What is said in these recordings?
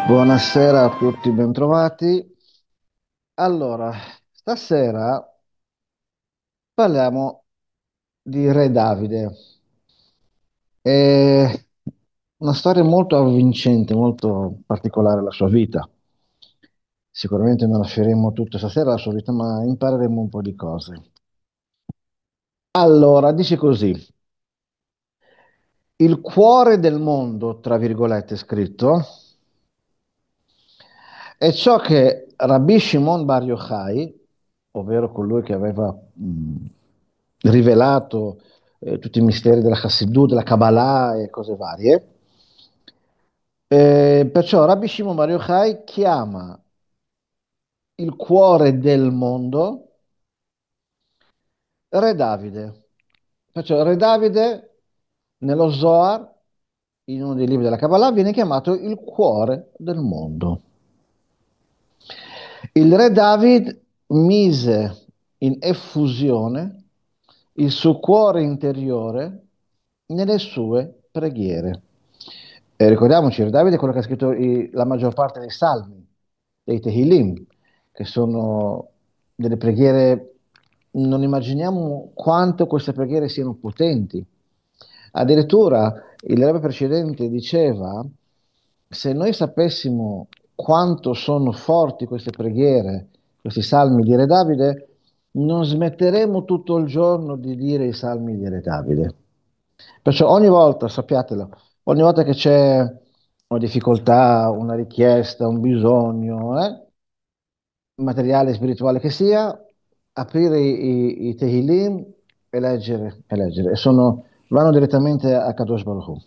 Buonasera a tutti, bentrovati. Allora, stasera parliamo di Re Davide. È una storia molto avvincente, molto particolare la sua vita. Sicuramente non lasceremo tutta stasera la sua vita, ma impareremo un po' di cose. Allora, dice così: il cuore del mondo, tra virgolette, scritto, è ciò che Rabbi Shimon Bar Yochai, ovvero colui che aveva rivelato tutti i misteri della Chassidut, della Kabbalah e cose varie, perciò Rabbi Shimon Bar Yochai chiama il cuore del mondo Re Davide. Perciò Re Davide nello Zohar, in uno dei libri della Kabbalah, viene chiamato il cuore del mondo. Il re David mise in effusione il suo cuore interiore nelle sue preghiere. E ricordiamoci, il re David è quello che ha scritto la maggior parte dei salmi, dei Tehillim, che sono delle preghiere, non immaginiamo quanto queste preghiere siano potenti. Addirittura il re precedente diceva, se noi sapessimo quanto sono forti queste preghiere, questi salmi di Re Davide, non smetteremo tutto il giorno di dire i salmi di Re Davide. Perciò ogni volta, sappiatelo, ogni volta che c'è una difficoltà, una richiesta, un bisogno, materiale, spirituale che sia, aprire i Tehillim e leggere, e leggere. Vanno direttamente a Kadosh Baruch Hu.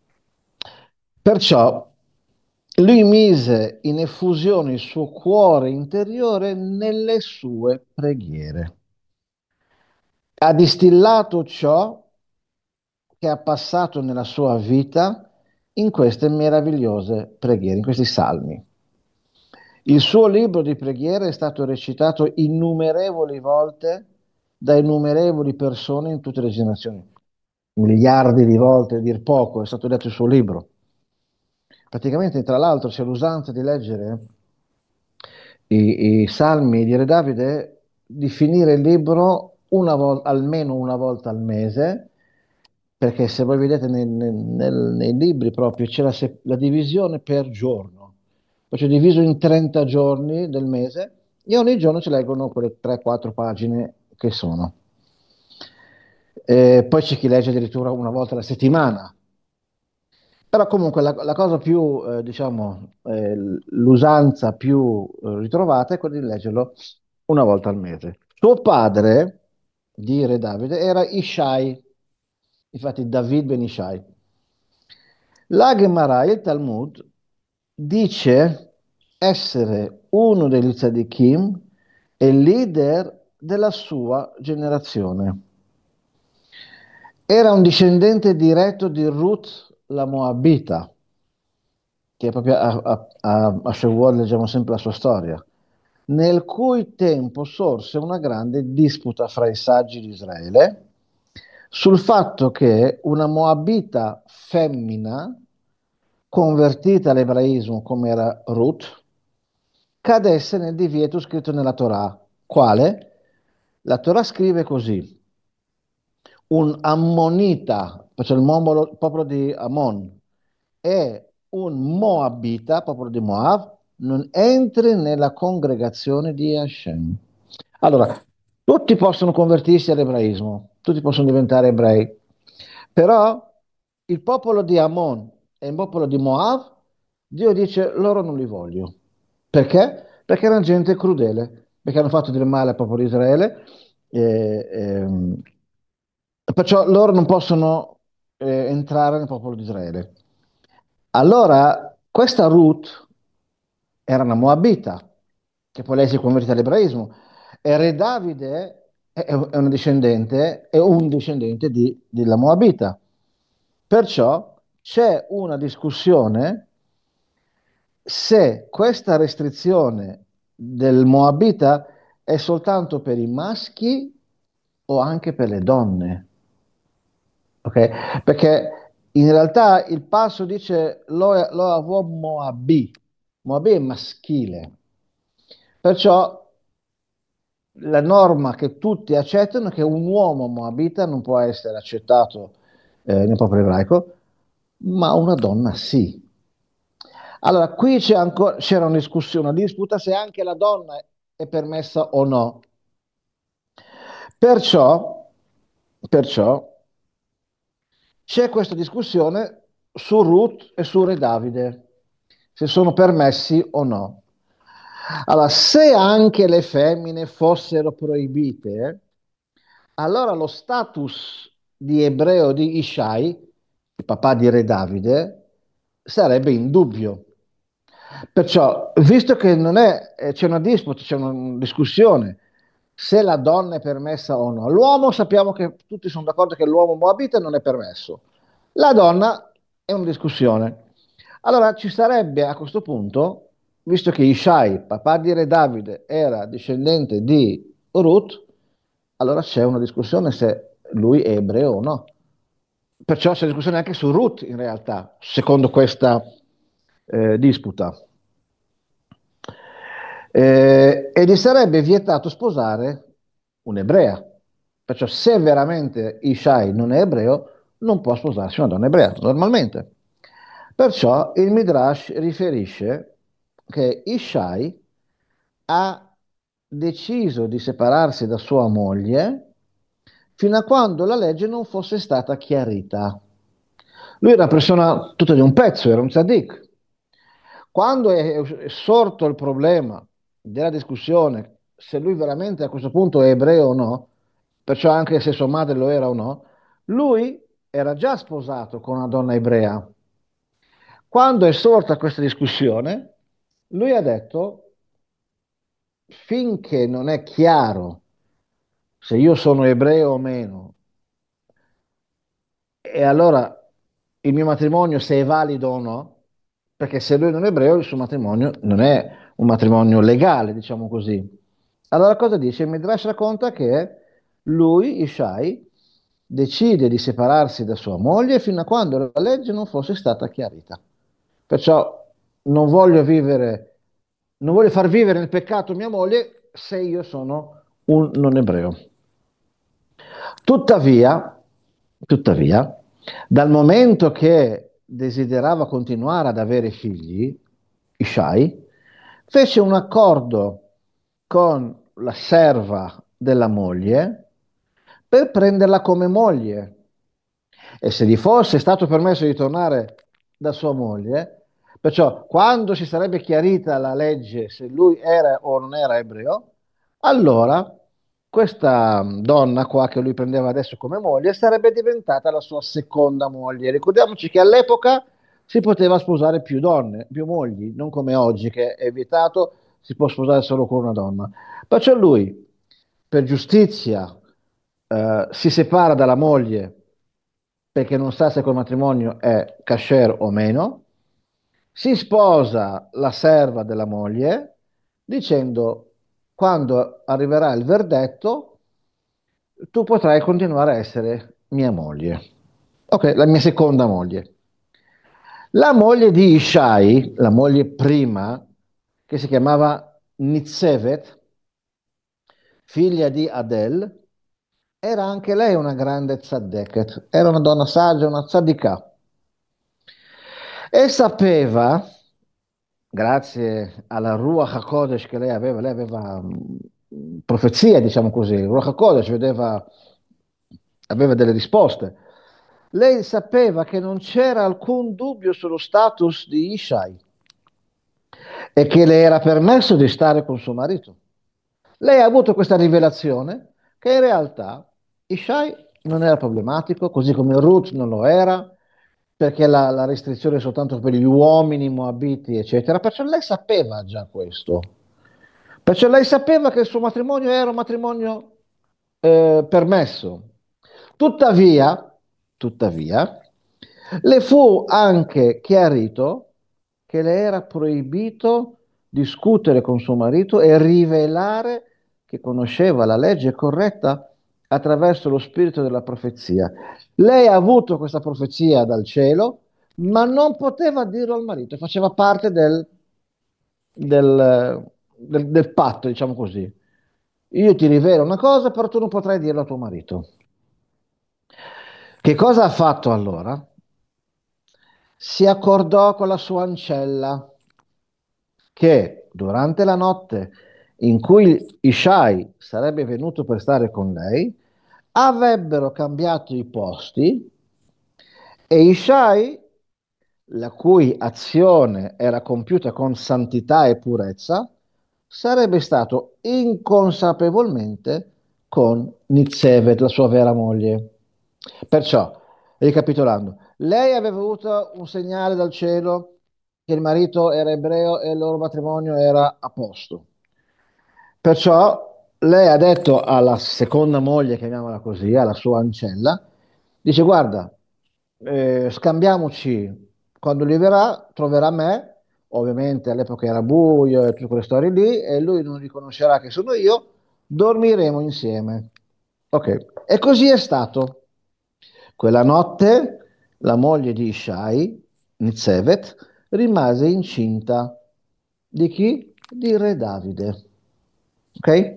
Perciò lui mise in effusione il suo cuore interiore nelle sue preghiere. Ha distillato ciò che ha passato nella sua vita in queste meravigliose preghiere, in questi salmi. Il suo libro di preghiere è stato recitato innumerevoli volte da innumerevoli persone in tutte le generazioni, miliardi di volte, a dir poco, è stato letto il suo libro. Praticamente, tra l'altro, c'è l'usanza di leggere i salmi di Re Davide, di finire il libro almeno una volta al mese, perché se voi vedete nei libri proprio c'è la divisione per giorno, poi c'è diviso in 30 giorni del mese e ogni giorno ci leggono quelle 3-4 pagine che sono. Poi c'è chi legge addirittura una volta alla settimana. Però comunque la cosa più, diciamo, l'usanza più ritrovata è quella di leggerlo una volta al mese. Suo padre, di Re Davide, era Ishai, infatti David ben Ishai. La Gemara, il Talmud, dice essere uno degli tzadikim e leader della sua generazione. Era un discendente diretto di Ruth la Moabita, che è proprio a Shevuot leggiamo sempre la sua storia, nel cui tempo sorse una grande disputa fra i saggi di Israele sul fatto che una Moabita femmina, convertita all'ebraismo come era Ruth, cadesse nel divieto scritto nella Torah. Quale? La Torah scrive così: un Ammonita, cioè il popolo di Ammon, e un Moabita, popolo di Moab, non entri nella congregazione di Hashem. Allora, tutti possono convertirsi all'ebraismo, tutti possono diventare ebrei, però il popolo di Ammon e il popolo di Moab, Dio dice loro non li voglio. Perché? Perché erano gente crudele, perché hanno fatto del male al popolo di Israele, e, perciò loro non possono entrare nel popolo di Israele. Allora, questa Ruth era una Moabita, che poi lei si è convertita all'ebraismo, e Re Davide è una discendente, è un discendente della Moabita. Perciò c'è una discussione se questa restrizione del Moabita è soltanto per i maschi o anche per le donne. Ok? Perché in realtà il passo dice lo avo Moabi, Moabì è maschile. Perciò la norma che tutti accettano è che un uomo moabita non può essere accettato nel popolo ebraico, ma una donna sì. Allora, qui c'era una discussione, una disputa se anche la donna è permessa o no. Perciò, perciò c'è questa discussione su Ruth e su Re Davide, se sono permessi o no. Allora, se anche le femmine fossero proibite, allora lo status di ebreo di Ishai, il papà di Re Davide, sarebbe in dubbio. Perciò, visto che non è, c'è una disputa, c'è una discussione se la donna è permessa o no. L'uomo sappiamo che tutti sono d'accordo che l'uomo moabita non è permesso. La donna è una discussione. Allora ci sarebbe a questo punto, visto che Ishai, papà di Re Davide, era discendente di Ruth, allora c'è una discussione se lui è ebreo o no. Perciò c'è discussione anche su Ruth in realtà, secondo questa disputa. E gli sarebbe vietato sposare un'ebrea. Perciò se veramente Ishai non è ebreo, non può sposarsi una donna ebrea, normalmente. Perciò il Midrash riferisce che Ishai ha deciso di separarsi da sua moglie fino a quando la legge non fosse stata chiarita. Lui era una persona tutta di un pezzo, era un tzaddik. Quando è sorto il problema della discussione se lui veramente a questo punto è ebreo o no, perciò anche se sua madre lo era o no, lui era già sposato con una donna ebrea. Quando è sorta questa discussione, lui ha detto, finché non è chiaro se io sono ebreo o meno, e allora il mio matrimonio se è valido o no, perché se lui non è ebreo, il suo matrimonio non è un matrimonio legale, diciamo così. Allora cosa dice? Il Midrash racconta che lui, Ishai, decide di separarsi da sua moglie fino a quando la legge non fosse stata chiarita. Perciò non voglio vivere, non voglio far vivere nel peccato mia moglie se io sono un non ebreo. Tuttavia, tuttavia, dal momento che desiderava continuare ad avere figli, Ishai, fece un accordo con la serva della moglie per prenderla come moglie. E se gli fosse stato permesso di tornare da sua moglie, perciò quando si sarebbe chiarita la legge se lui era o non era ebreo, allora questa donna qua che lui prendeva adesso come moglie sarebbe diventata la sua seconda moglie. Ricordiamoci che all'epoca si poteva sposare più donne, più mogli, non come oggi che è vietato, si può sposare solo con una donna. Perciò lui, per giustizia, si separa dalla moglie perché non sa se quel matrimonio è kasher o meno, si sposa la serva della moglie dicendo quando arriverà il verdetto tu potrai continuare a essere mia moglie. Ok, la mia seconda moglie. La moglie di Ishai, la moglie prima, che si chiamava Nitzevet, figlia di Adel, era anche lei una grande tzaddeket, era una donna saggia, una tzaddikah. E sapeva, grazie alla Ruach HaKodesh che lei aveva profezia, diciamo così, il Ruach HaKodesh aveva delle risposte. Lei sapeva che non c'era alcun dubbio sullo status di Ishai e che le era permesso di stare con suo marito. Lei ha avuto questa rivelazione che in realtà Ishai non era problematico, così come Ruth non lo era, perché la restrizione è soltanto per gli uomini moabiti, eccetera. Perciò lei sapeva già questo. Perciò lei sapeva che il suo matrimonio era un matrimonio permesso. Tuttavia, tuttavia, le fu anche chiarito che le era proibito discutere con suo marito e rivelare che conosceva la legge corretta attraverso lo spirito della profezia. Lei ha avuto questa profezia dal cielo, ma non poteva dirlo al marito, faceva parte del del patto, diciamo così. Io ti rivelo una cosa, però tu non potrai dirlo a tuo marito. Che cosa ha fatto allora? Si accordò con la sua ancella che durante la notte in cui Ishai sarebbe venuto per stare con lei, avrebbero cambiato i posti e Ishai, la cui azione era compiuta con santità e purezza, sarebbe stato inconsapevolmente con Nitzevet, la sua vera moglie. Perciò, ricapitolando, lei aveva avuto un segnale dal cielo che il marito era ebreo e il loro matrimonio era a posto. Perciò lei ha detto alla seconda moglie, chiamiamola così, alla sua ancella, dice: Guarda, scambiamoci quando lui verrà, troverà me. Ovviamente all'epoca era buio e tutte quelle storie lì, e lui non riconoscerà che sono io, dormiremo insieme. Ok, e così è stato. Quella notte la moglie di Ishai, Nitzevet, rimase incinta. Di chi? Di re Davide. Ok?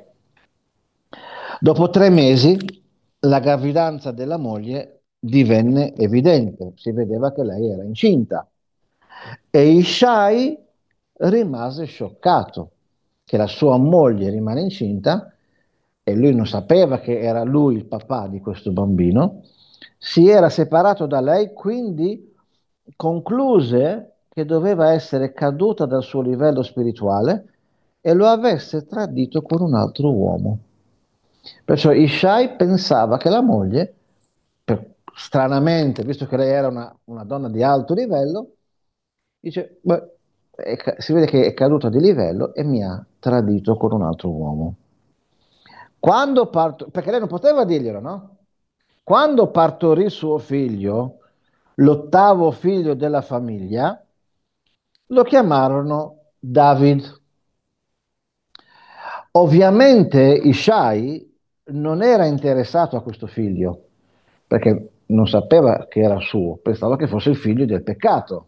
Dopo 3 mesi la gravidanza della moglie divenne evidente, si vedeva che lei era incinta. E Ishai rimase scioccato che la sua moglie rimane incinta e lui non sapeva che era lui il papà di questo bambino, si era separato da lei, quindi concluse che doveva essere caduta dal suo livello spirituale e lo avesse tradito con un altro uomo. Perciò Ishai pensava che la moglie, stranamente, visto che lei era una donna di alto livello, dice: "Beh, si vede che è caduta di livello e mi ha tradito con un altro uomo." Quando perché lei non poteva dirglielo, no? Quando partorì suo figlio, l'ottavo figlio della famiglia, lo chiamarono David. Ovviamente Ishai non era interessato a questo figlio, perché non sapeva che era suo, pensava che fosse il figlio del peccato.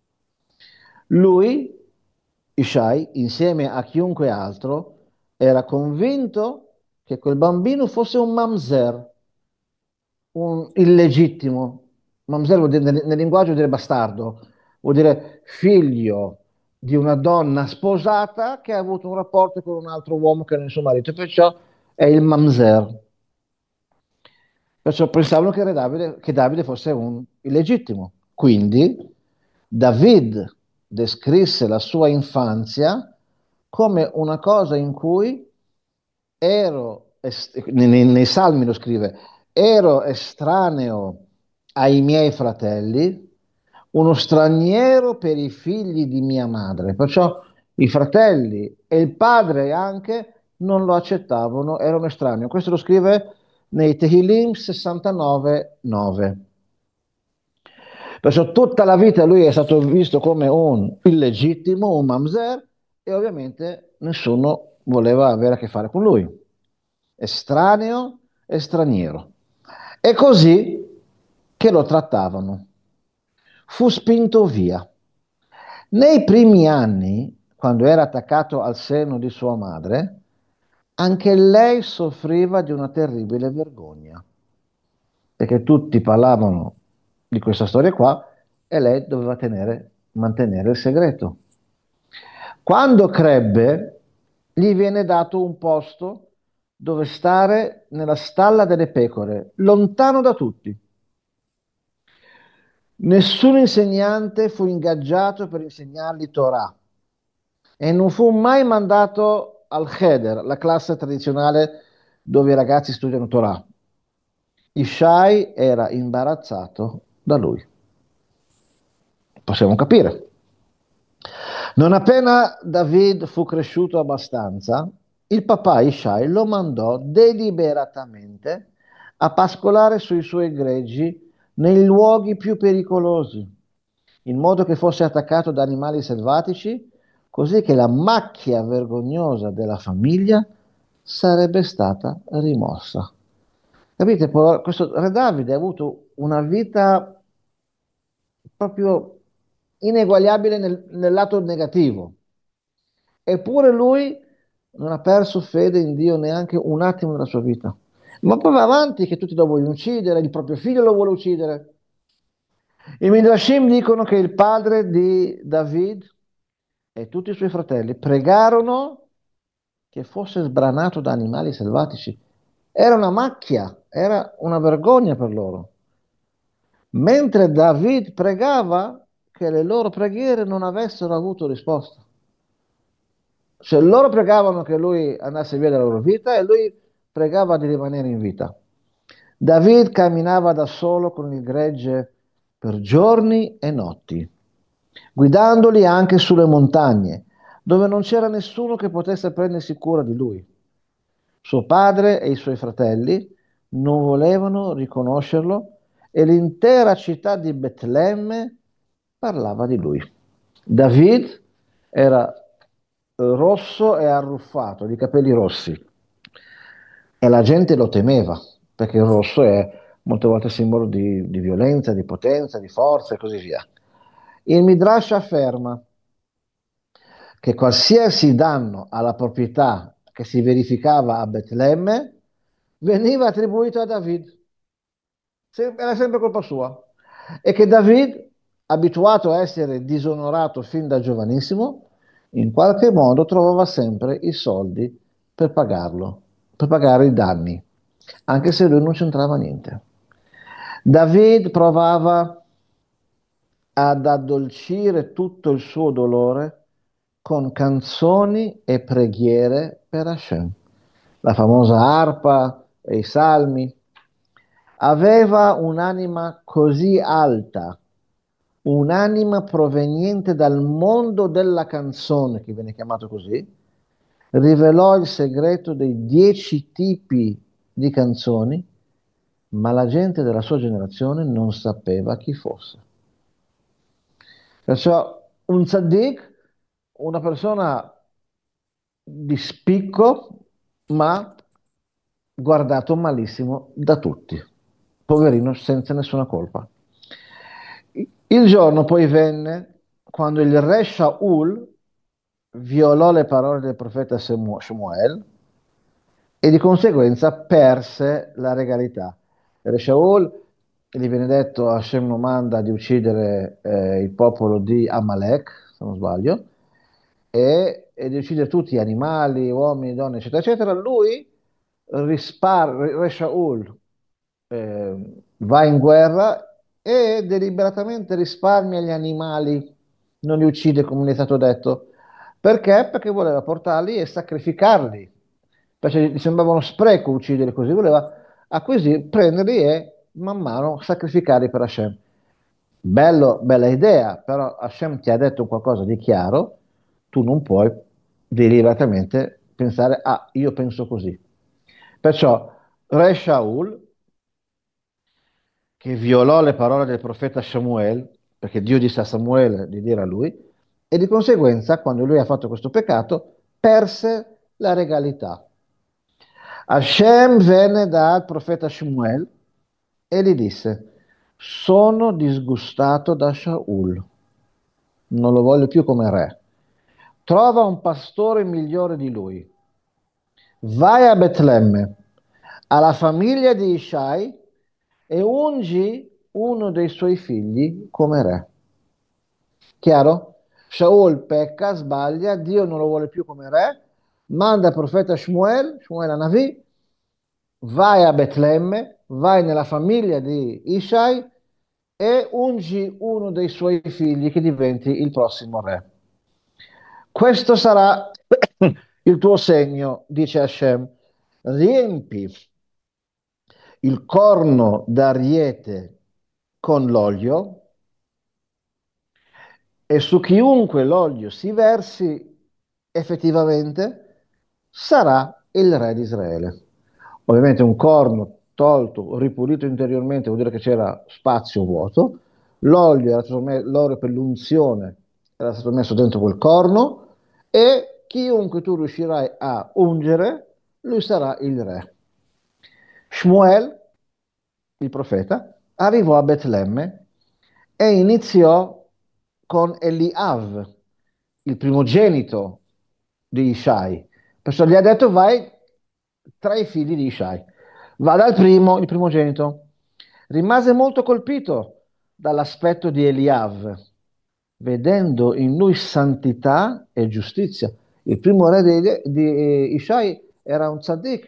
Lui, Ishai, insieme a chiunque altro, era convinto che quel bambino fosse un mamzer, un illegittimo. Mamzer vuol dire, nel linguaggio vuol dire bastardo, vuol dire figlio di una donna sposata che ha avuto un rapporto con un altro uomo che non è il suo marito, e perciò è il mamzer. Perciò pensavano che Davide fosse un illegittimo. Quindi David descrisse la sua infanzia come una cosa in cui nei Salmi lo scrive, ero estraneo ai miei fratelli, uno straniero per i figli di mia madre. Perciò i fratelli e il padre anche non lo accettavano, era un estraneo. Questo lo scrive nei Tehillim 69:9. Perciò tutta la vita lui è stato visto come un illegittimo, un mamzer, e ovviamente nessuno voleva avere a che fare con lui. Estraneo e straniero. È così che lo trattavano. Fu spinto via. Nei primi anni, quando era attaccato al seno di sua madre, anche lei soffriva di una terribile vergogna, perché tutti parlavano di questa storia qua e lei doveva mantenere il segreto. Quando crebbe, gli viene dato un posto dove stare nella stalla delle pecore, lontano da tutti. Nessun insegnante fu ingaggiato per insegnargli Torah e non fu mai mandato al Cheder, la classe tradizionale dove i ragazzi studiano Torah. Ishai era imbarazzato da lui. Possiamo capire. Non appena David fu cresciuto abbastanza, il papà Ishai lo mandò deliberatamente a pascolare sui suoi greggi nei luoghi più pericolosi, in modo che fosse attaccato da animali selvatici, così che la macchia vergognosa della famiglia sarebbe stata rimossa. Capite? Questo Re Davide ha avuto una vita proprio ineguagliabile nel lato negativo. Eppure lui non ha perso fede in Dio neanche un attimo della sua vita. Ma poi va avanti che tutti lo vogliono uccidere, il proprio figlio lo vuole uccidere. I Midrashim dicono che il padre di David e tutti i suoi fratelli pregarono che fosse sbranato da animali selvatici. Era una macchia, era una vergogna per loro. Mentre David pregava che le loro preghiere non avessero avuto risposta. Cioè loro pregavano che lui andasse via dalla loro vita e lui pregava di rimanere in vita. David camminava da solo con il gregge per giorni e notti, guidandoli anche sulle montagne, dove non c'era nessuno che potesse prendersi cura di lui. Suo padre e i suoi fratelli non volevano riconoscerlo e l'intera città di Betlemme parlava di lui. David era rosso e arruffato, di capelli rossi, e la gente lo temeva, perché il rosso è molte volte simbolo di violenza, di potenza, di forza e così via. Il Midrash afferma che qualsiasi danno alla proprietà che si verificava a Betlemme veniva attribuito a David. Era sempre colpa sua. E che David, abituato a essere disonorato fin da giovanissimo, in qualche modo trovava sempre i soldi per pagarlo, per pagare i danni, anche se lui non c'entrava niente. David provava ad addolcire tutto il suo dolore con canzoni e preghiere per Hashem. La famosa arpa e i salmi. Aveva un'anima così alta, un'anima proveniente dal mondo della canzone, che viene chiamato così, rivelò il segreto dei 10 tipi di canzoni, ma la gente della sua generazione non sapeva chi fosse. Perciò un tzaddik, una persona di spicco, ma guardato malissimo da tutti. Poverino, senza nessuna colpa. Il giorno poi venne quando il re Shaul violò le parole del profeta Shmuel e di conseguenza perse la regalità. Il re Shaul gli viene detto Hashem lo manda di uccidere il popolo di Amalek, se non sbaglio, e di uccidere tutti gli animali, uomini, donne, eccetera, eccetera. Lui, Re Shaul, va in guerra e deliberatamente risparmia gli animali, non li uccide come gli è stato detto. Perché? Perché voleva portarli e sacrificarli. Perché gli sembrava uno spreco ucciderli così, voleva prenderli e man mano sacrificarli per Hashem. Bella idea, però Hashem ti ha detto qualcosa di chiaro, tu non puoi deliberatamente pensare, ah, io penso così. Perciò Re Shaul, che violò le parole del profeta Samuel, perché Dio disse a Samuele di dire a lui, e di conseguenza, quando lui ha fatto questo peccato, perse la regalità. Hashem venne dal profeta Shmuel e gli disse: Sono disgustato da Shaul, non lo voglio più come re. Trova un pastore migliore di lui. Vai a Betlemme, alla famiglia di Ishai, e ungi uno dei suoi figli come re. Chiaro? Shaul pecca, sbaglia, Dio non lo vuole più come re, manda il profeta Shmuel Anavi, vai a Betlemme, vai nella famiglia di Ishai e ungi uno dei suoi figli che diventi il prossimo re. Questo sarà il tuo segno, dice Hashem. Riempi il corno d'ariete con l'olio e su chiunque l'olio si versi, effettivamente sarà il re di Israele. Ovviamente un corno tolto, ripulito interiormente, vuol dire che c'era spazio vuoto, l'olio per l'unzione era stato messo dentro quel corno e chiunque tu riuscirai a ungere, lui sarà il re. Shmuel, il profeta, arrivò a Betlemme e iniziò con Eliav, il primogenito di Ishai. Perciò gli ha detto vai tra i figli di Ishai. Va dal primo, il primogenito. Rimase molto colpito dall'aspetto di Eliav, vedendo in lui santità e giustizia. Il primo re di Ishai era un tzaddik,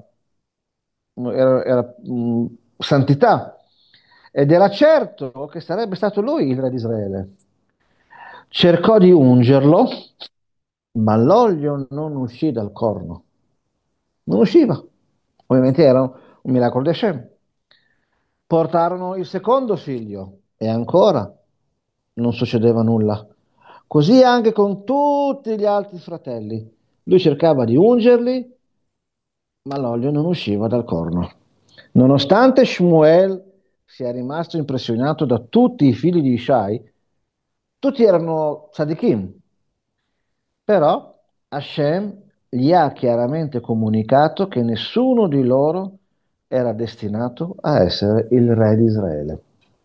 era santità, ed era certo che sarebbe stato lui il re di Israele. Cercò di ungerlo, ma l'olio non uscì dal corno. Non usciva. Ovviamente era un miracolo di Hashem. Portarono il secondo figlio e ancora non succedeva nulla. Così anche con tutti gli altri fratelli. Lui cercava di ungerli, ma l'olio non usciva dal corno. Nonostante Shmuel sia rimasto impressionato da tutti i figli di Ishai, tutti erano tzadikim, però Hashem gli ha chiaramente comunicato che nessuno di loro era destinato a essere il re di Israele.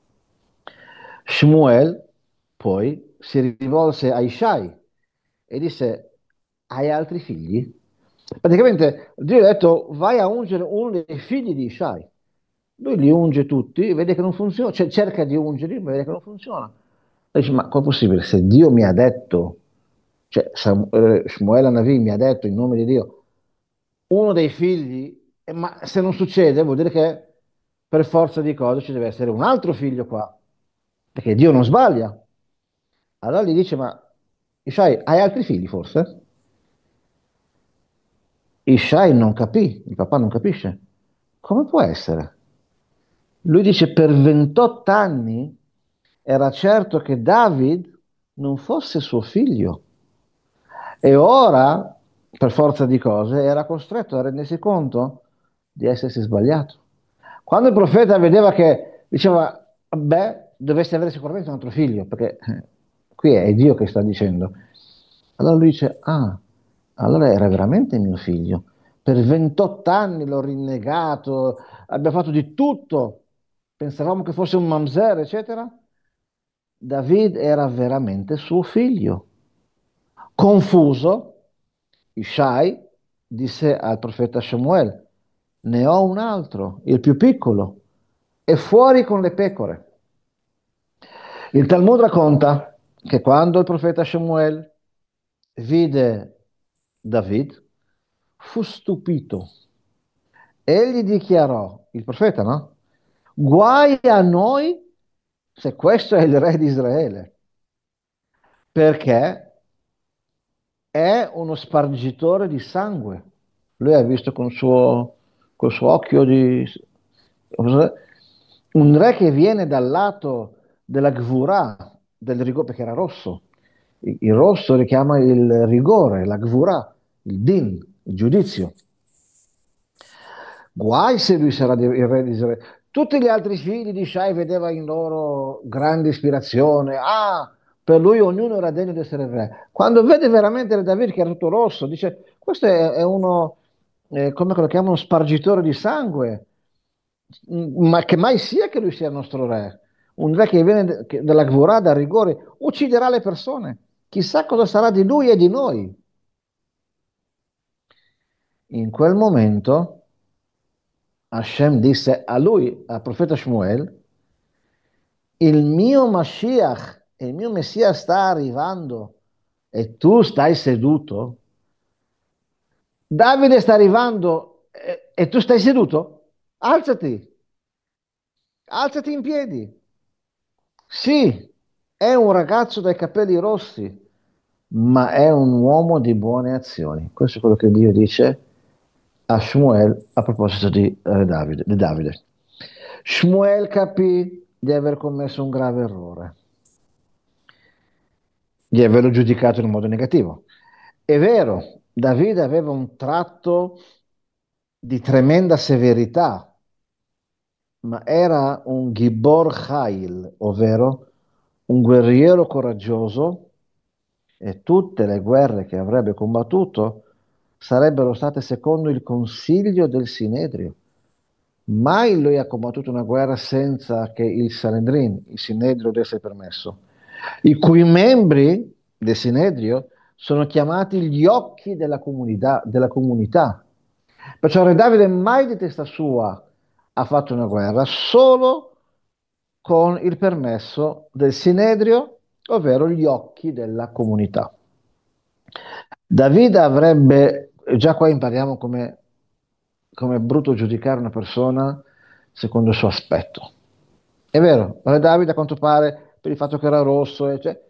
Shmuel poi si rivolse a Ishai e disse: Hai altri figli? Praticamente Dio ha detto: Vai a ungere uno dei figli di Ishai. Lui li unge tutti, vede che non funziona, cioè cerca di ungerli, ma vede che non funziona. E dice: Ma com'è possibile? Se Dio mi ha detto, cioè Shmuel Navi mi ha detto in nome di Dio, uno dei figli, ma se non succede vuol dire che per forza di cose ci deve essere un altro figlio qua, perché Dio non sbaglia. Allora gli dice, ma Ishai, hai altri figli forse? Ishai non capì, il papà non capisce. Come può essere? Lui dice, per 28 anni era certo che David non fosse suo figlio. E ora, per forza di cose, era costretto a rendersi conto di essersi sbagliato. Quando il profeta vedeva che diceva, beh, dovresti avere sicuramente un altro figlio, perché qui è Dio che sta dicendo. Allora lui dice, ah, allora era veramente mio figlio. Per 28 anni l'ho rinnegato, abbiamo fatto di tutto, pensavamo che fosse un mamzer, eccetera. David era veramente suo figlio. Confuso, Ishai disse al profeta Shemuel, ne ho un altro, il più piccolo, è fuori con le pecore. Il Talmud racconta che quando il profeta Shemuel vide David, fu stupito. Egli dichiarò, il profeta, no? Guai a noi se questo è il re di Israele, perché è uno spargitore di sangue. Lui ha visto col suo occhio di... Un re che viene dal lato della Gvurà, del rigore, perché era rosso. Il rosso richiama il rigore, la Gvurà, il Din, il giudizio. Guai se lui sarà il re di Israele. Tutti gli altri figli di Shai vedeva in loro grande ispirazione. Ah, per lui ognuno era degno di essere re. Quando vede veramente il David che era tutto rosso, dice: Questo è uno, come lo chiamano, spargitore di sangue. Ma che mai sia che lui sia il nostro re. Un re che viene dalla Gvurà, dal rigore, ucciderà le persone. Chissà cosa sarà di lui e di noi. In quel momento Hashem disse a lui, al profeta Shmuel, il mio Mashiach, il mio Messia sta arrivando e tu stai seduto. Davide sta arrivando e tu stai seduto? Alzati, alzati in piedi. Sì, è un ragazzo dai capelli rossi, ma è un uomo di buone azioni. Questo è quello che Dio dice a Shmuel a proposito di Davide. Shmuel capì di aver commesso un grave errore, di averlo giudicato in modo negativo. È vero, Davide aveva un tratto di tremenda severità, ma era un Gibor Chail, ovvero un guerriero coraggioso, e tutte le guerre che avrebbe combattuto sarebbero state secondo il consiglio del Sinedrio. Mai lui ha combattuto una guerra senza che il Sanedrin, il Sinedrio, desse permesso, i cui membri del Sinedrio sono chiamati gli occhi della comunità, della comunità. Perciò Re Davide mai di testa sua ha fatto una guerra, solo con il permesso del Sinedrio, ovvero gli occhi della comunità. Davide avrebbe, già qua impariamo come è brutto giudicare una persona secondo il suo aspetto. È vero, Re Davide a quanto pare, per il fatto che era rosso,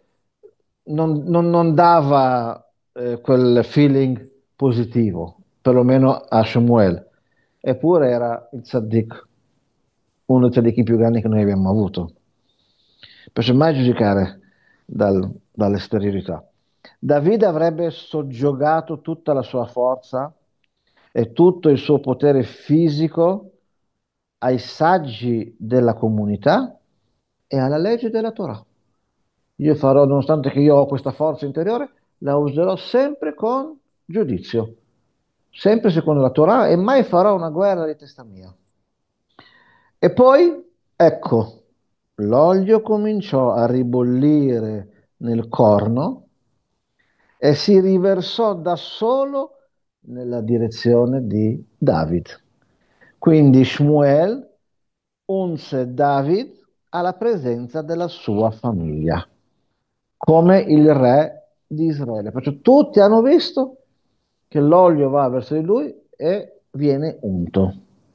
non dava quel feeling positivo, perlomeno a Shemuel. Eppure era il tzaddik, uno dei tzaddikim più grandi che noi abbiamo avuto. Perciò mai giudicare dall'esteriorità. Davide avrebbe soggiogato tutta la sua forza e tutto il suo potere fisico ai saggi della comunità e alla legge della Torah. Io farò, nonostante che io ho questa forza interiore, la userò sempre con giudizio, sempre secondo la Torah e mai farò una guerra di testa mia. E poi, ecco, l'olio cominciò a ribollire nel corno e si riversò da solo nella direzione di David. Quindi Shmuel unse David alla presenza della sua famiglia, come il re di Israele. Perciò tutti hanno visto che l'olio va verso di lui e viene unto.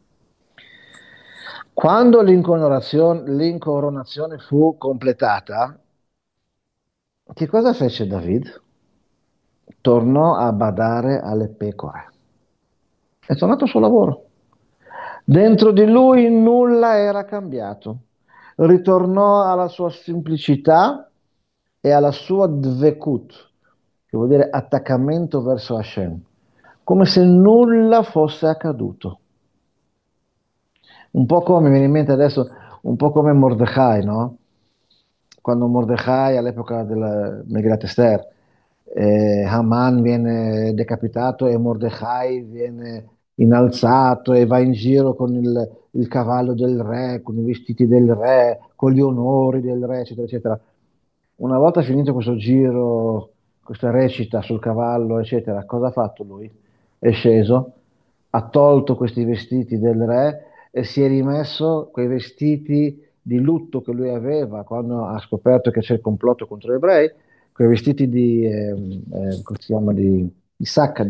Quando l'incoronazione fu completata, che cosa fece David? Tornò a badare alle pecore. È tornato al suo lavoro. Dentro di lui nulla era cambiato. Ritornò alla sua semplicità e alla sua dvekut, che vuol dire attaccamento verso Hashem, come se nulla fosse accaduto. Un po' come mi viene in mente adesso, un po' come Mordecai, no? Quando Mordecai all'epoca della Megillat Esther, Haman viene decapitato e Mordecai viene innalzato e va in giro con il cavallo del re, con i vestiti del re, con gli onori del re, eccetera, eccetera. Una volta finito questo giro, questa recita sul cavallo, eccetera, cosa ha fatto lui? È sceso, ha tolto questi vestiti del re e si è rimesso quei vestiti di lutto che lui aveva quando ha scoperto che c'è il complotto contro gli ebrei, quei vestiti come si chiama, di sacca,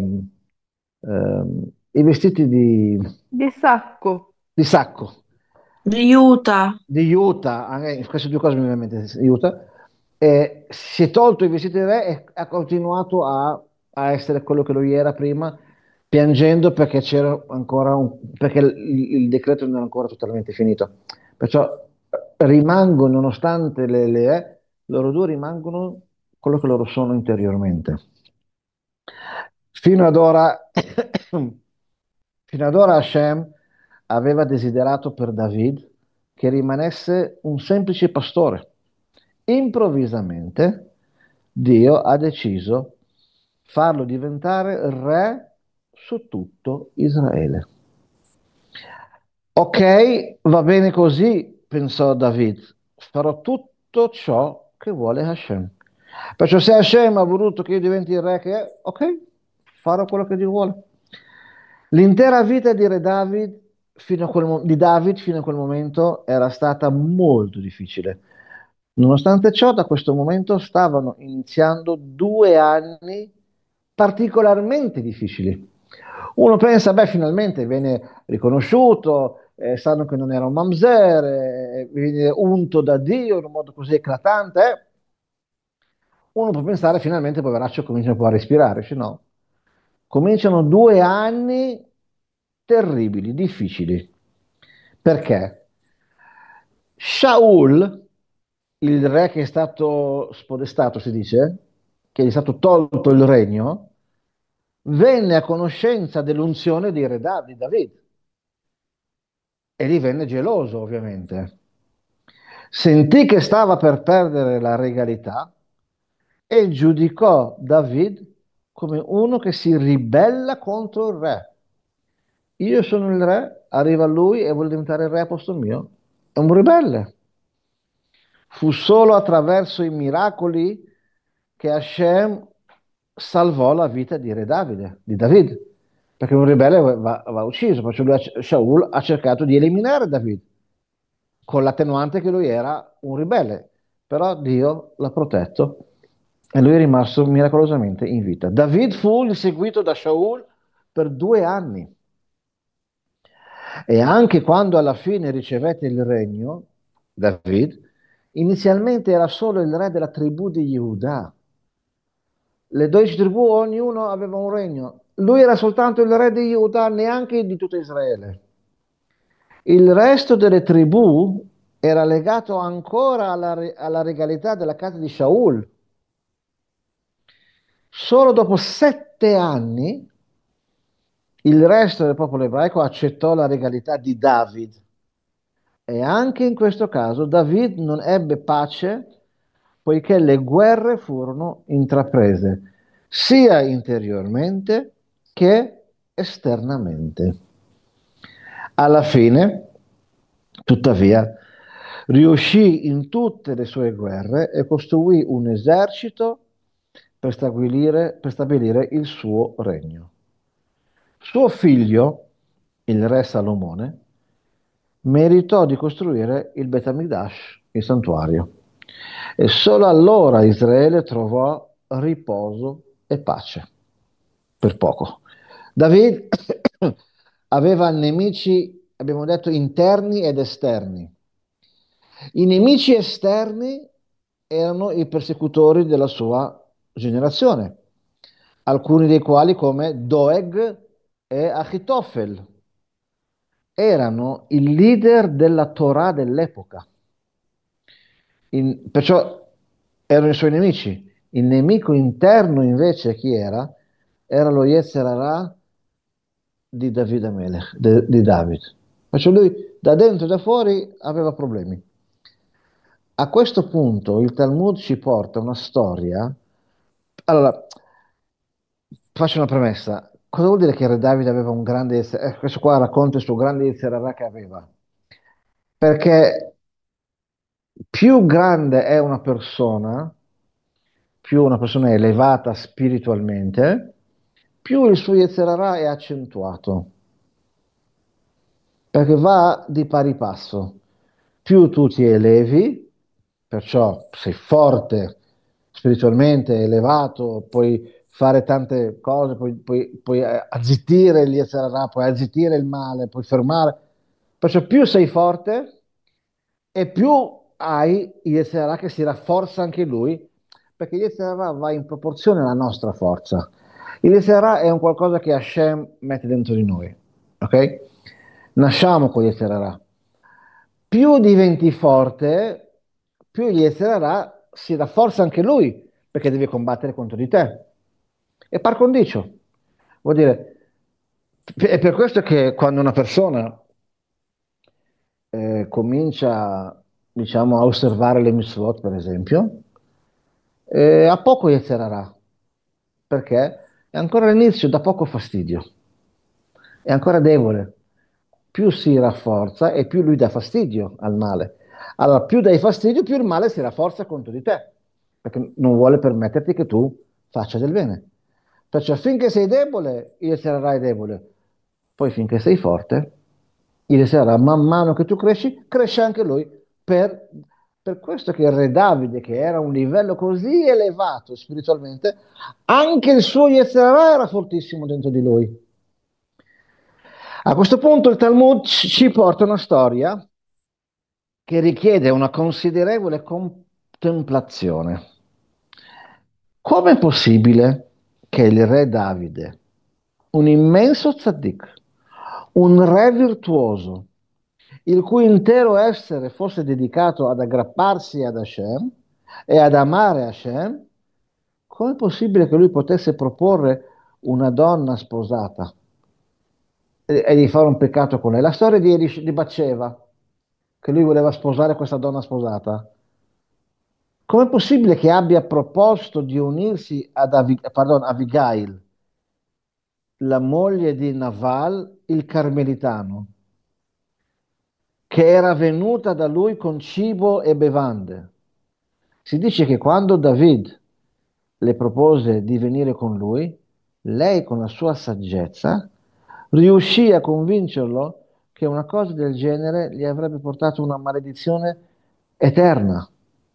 i vestiti Di sacco. di sacco, Aiuta. di Utah, anche queste due cose mi vengono in mente, Utah, e si è tolto i vestiti di re e ha continuato a essere quello che lui era prima, piangendo perché c'era ancora perché il decreto non era ancora totalmente finito. Perciò rimangono, nonostante loro due rimangono quello che loro sono interiormente. Fino ad ora, fino ad ora Hashem aveva desiderato per David che rimanesse un semplice pastore. Improvvisamente Dio ha deciso farlo diventare re su tutto Israele. Ok, va bene così, pensò David, farò tutto ciò che vuole Hashem. Perciò se Hashem ha voluto che io diventi il re che è, ok, farò quello che Dio vuole. L'intera vita di Re David di David fino a quel momento era stata molto difficile. Nonostante ciò, da questo momento stavano iniziando 2 anni particolarmente difficili. Uno pensa, beh, finalmente viene riconosciuto, sanno che non era un mamzer, viene unto da Dio in un modo così eclatante. Uno può pensare, finalmente, poveraccio, comincia un po' a respirare. Invece no. Cominciano 2 anni terribili, difficili. Perché? Shaul, il re che è stato spodestato, si dice, che gli è stato tolto il regno, venne a conoscenza dell'unzione di David e divenne geloso, ovviamente. Sentì che stava per perdere la regalità e giudicò David come uno che si ribella contro il re. Io sono il re, arriva lui e vuole diventare il re a posto mio. È un ribelle. Fu solo attraverso i miracoli che Hashem salvò la vita di Re Davide, di David, perché un ribelle va ucciso, perciò Shaul ha cercato di eliminare David, con l'attenuante che lui era un ribelle, però Dio l'ha protetto e lui è rimasto miracolosamente in vita. David fu inseguito da Shaul per 2 anni e anche quando alla fine ricevette il regno, David, inizialmente era solo il re della tribù di Giuda. Le 12 tribù, ognuno aveva un regno. Lui era soltanto il re di Giuda, neanche di tutta Israele. Il resto delle tribù era legato ancora alla regalità della casa di Shaul. Solo dopo 7 anni il resto del popolo ebraico accettò la regalità di David. E anche in questo caso David non ebbe pace poiché le guerre furono intraprese sia interiormente che esternamente. Alla fine, tuttavia, riuscì in tutte le sue guerre e costruì un esercito per stabilire il suo regno. Suo figlio, il re Salomone, meritò di costruire il Bet HaMikdash, il santuario. E solo allora Israele trovò riposo e pace, per poco. David aveva nemici, abbiamo detto, interni ed esterni. I nemici esterni erano i persecutori della sua generazione, alcuni dei quali come Doeg e Achitofel erano il leader della Torah dell'epoca. Perciò erano i suoi nemici. Il nemico interno invece chi era? Era lo Yetzer Hara di David Amelech, di David. Perciò lui da dentro e da fuori aveva problemi. A questo punto il Talmud ci porta una storia. Allora, faccio una premessa. Cosa vuol dire che Re Davide aveva un grande questo qua racconta il suo grande Yetzer Hara che aveva. Perché più grande è una persona è elevata spiritualmente, più il suo Yetzer Hara è accentuato, perché va di pari passo. Più tu ti elevi, perciò sei forte spiritualmente, elevato, puoi fare tante cose, puoi azzittire il Yetzer Hara, puoi azzittire il male, puoi fermare. Perciò più sei forte e più hai il Yetzer Hara che si rafforza anche lui, perché il Yetzer Hara va in proporzione alla nostra forza. Il Yetzer Hara è un qualcosa che Hashem mette dentro di noi, ok? Nasciamo con il Yetzer Hara. Più diventi forte, più il Yetzer Hara si rafforza anche lui, perché deve combattere contro di te. E par condicio, vuol dire, è per questo che quando una persona comincia, diciamo, a osservare le mitzvot, per esempio, ha poco Yetzer Hara, perché è ancora all'inizio, dà poco fastidio, è ancora debole. Più si rafforza e più lui dà fastidio al male. Allora, più dai fastidio, più il male si rafforza contro di te, perché non vuole permetterti che tu faccia del bene. Perciò finché sei debole, il sarai debole. Poi finché sei forte, il sarà man mano che tu cresci, cresce anche lui. Per questo che il re Davide, che era a un livello così elevato spiritualmente, anche il suo Yetzirah era fortissimo dentro di lui. A questo punto il Talmud ci porta una storia che richiede una considerevole contemplazione. Com'è possibile che il re Davide, un immenso tzaddik, un re virtuoso, il cui intero essere fosse dedicato ad aggrapparsi ad Hashem e ad amare Hashem, com'è possibile che lui potesse proporre una donna sposata e di fare un peccato con lei? La storia di Bathsheba, che lui voleva sposare questa donna sposata. Com'è possibile che abbia proposto di unirsi pardon, Abigail, la moglie di Naval, il Carmelitano, che era venuta da lui con cibo e bevande? Si dice che quando David le propose di venire con lui, lei con la sua saggezza riuscì a convincerlo che una cosa del genere gli avrebbe portato una maledizione eterna.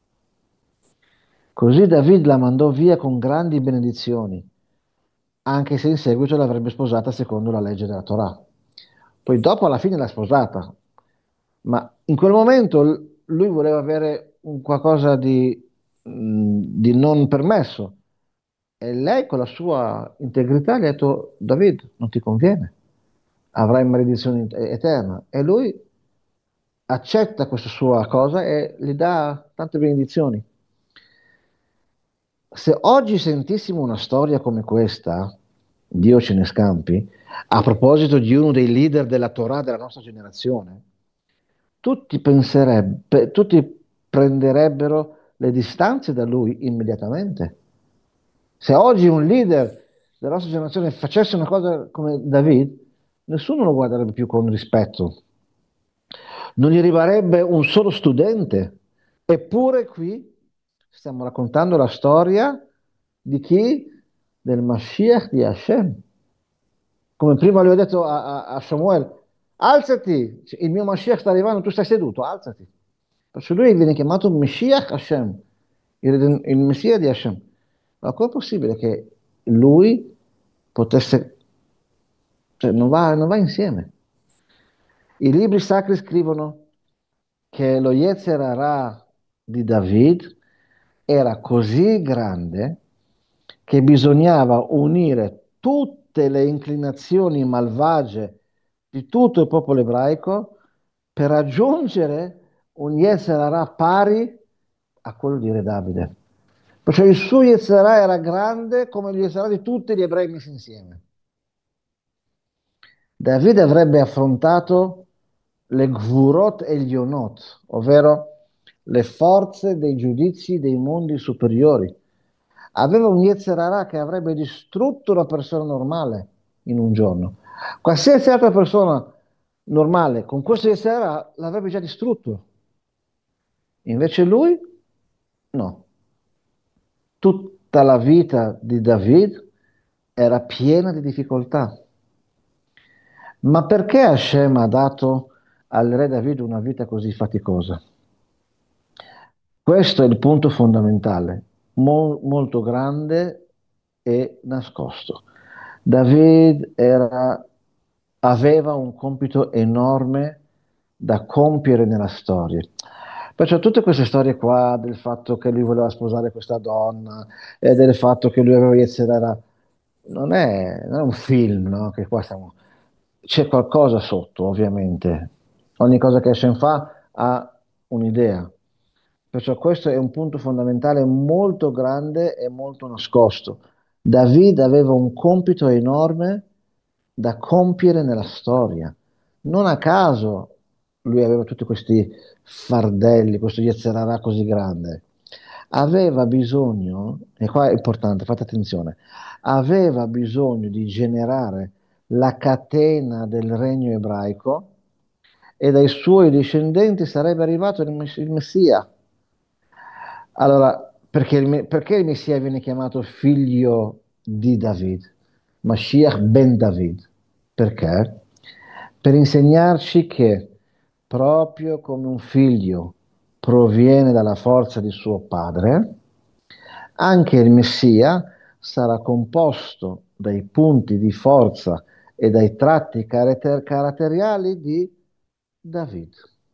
Così David la mandò via con grandi benedizioni, anche se in seguito l'avrebbe sposata secondo la legge della Torah. Poi dopo alla fine l'ha sposata, ma in quel momento lui voleva avere un qualcosa di non permesso e lei con la sua integrità gli ha detto: David, non ti conviene, avrai maledizione eterna. E lui accetta questa sua cosa e gli dà tante benedizioni. Se oggi sentissimo una storia come questa, Dio ce ne scampi, a proposito di uno dei leader della Torah della nostra generazione, tutti prenderebbero le distanze da lui immediatamente. Se oggi un leader della nostra generazione facesse una cosa come David, nessuno lo guarderebbe più con rispetto, non gli rimarrebbe un solo studente. Eppure qui stiamo raccontando la storia di chi? Del Mashiach di Hashem. Come prima lui ha detto a Samuel, alzati, il mio Mashiach sta arrivando, tu stai seduto, alzati. Perciò lui viene chiamato Mashiach Hashem, il Messia di Hashem. Ma com'è possibile che lui potesse, cioè non va insieme? I libri sacri scrivono che lo Yetzer Hara di David era così grande che bisognava unire tutte le inclinazioni malvagie di tutto il popolo ebraico per raggiungere un Yetzer Hara pari a quello di Re Davide. Perciò il suo Yetzer Hara era grande come il Yetzer Hara di tutti gli ebrei messi insieme. David avrebbe affrontato le Gvurot e gli Onot, ovvero le forze dei giudizi dei mondi superiori. Aveva un Yetzer Hara che avrebbe distrutto una persona normale in un giorno. Qualsiasi altra persona normale con questo Yetzer Hara l'avrebbe già distrutto. Invece lui no. Tutta la vita di David era piena di difficoltà. Ma perché Hashem ha dato al re David una vita così faticosa? Questo è il punto fondamentale, molto grande e nascosto. David aveva un compito enorme da compiere nella storia. Perciò tutte queste storie qua del fatto che lui voleva sposare questa donna e del fatto che lui aveva Yetzirah, non è un film, no? Che qua c'è qualcosa sotto, ovviamente. Ogni cosa che Hashem fa ha un'idea. Perciò questo è un punto fondamentale molto grande e molto nascosto. David aveva un compito enorme da compiere nella storia. Non a caso lui aveva tutti questi fardelli, questo Yetzirah così grande. Aveva bisogno, e qua è importante, fate attenzione, aveva bisogno di generare la catena del regno ebraico e dai suoi discendenti sarebbe arrivato il Messia. Allora, perché il Messia viene chiamato figlio di David? Mashiach ben David. Perché? Per insegnarci che proprio come un figlio proviene dalla forza di suo padre, anche il Messia sarà composto dai punti di forza e dai tratti caratteriali di David.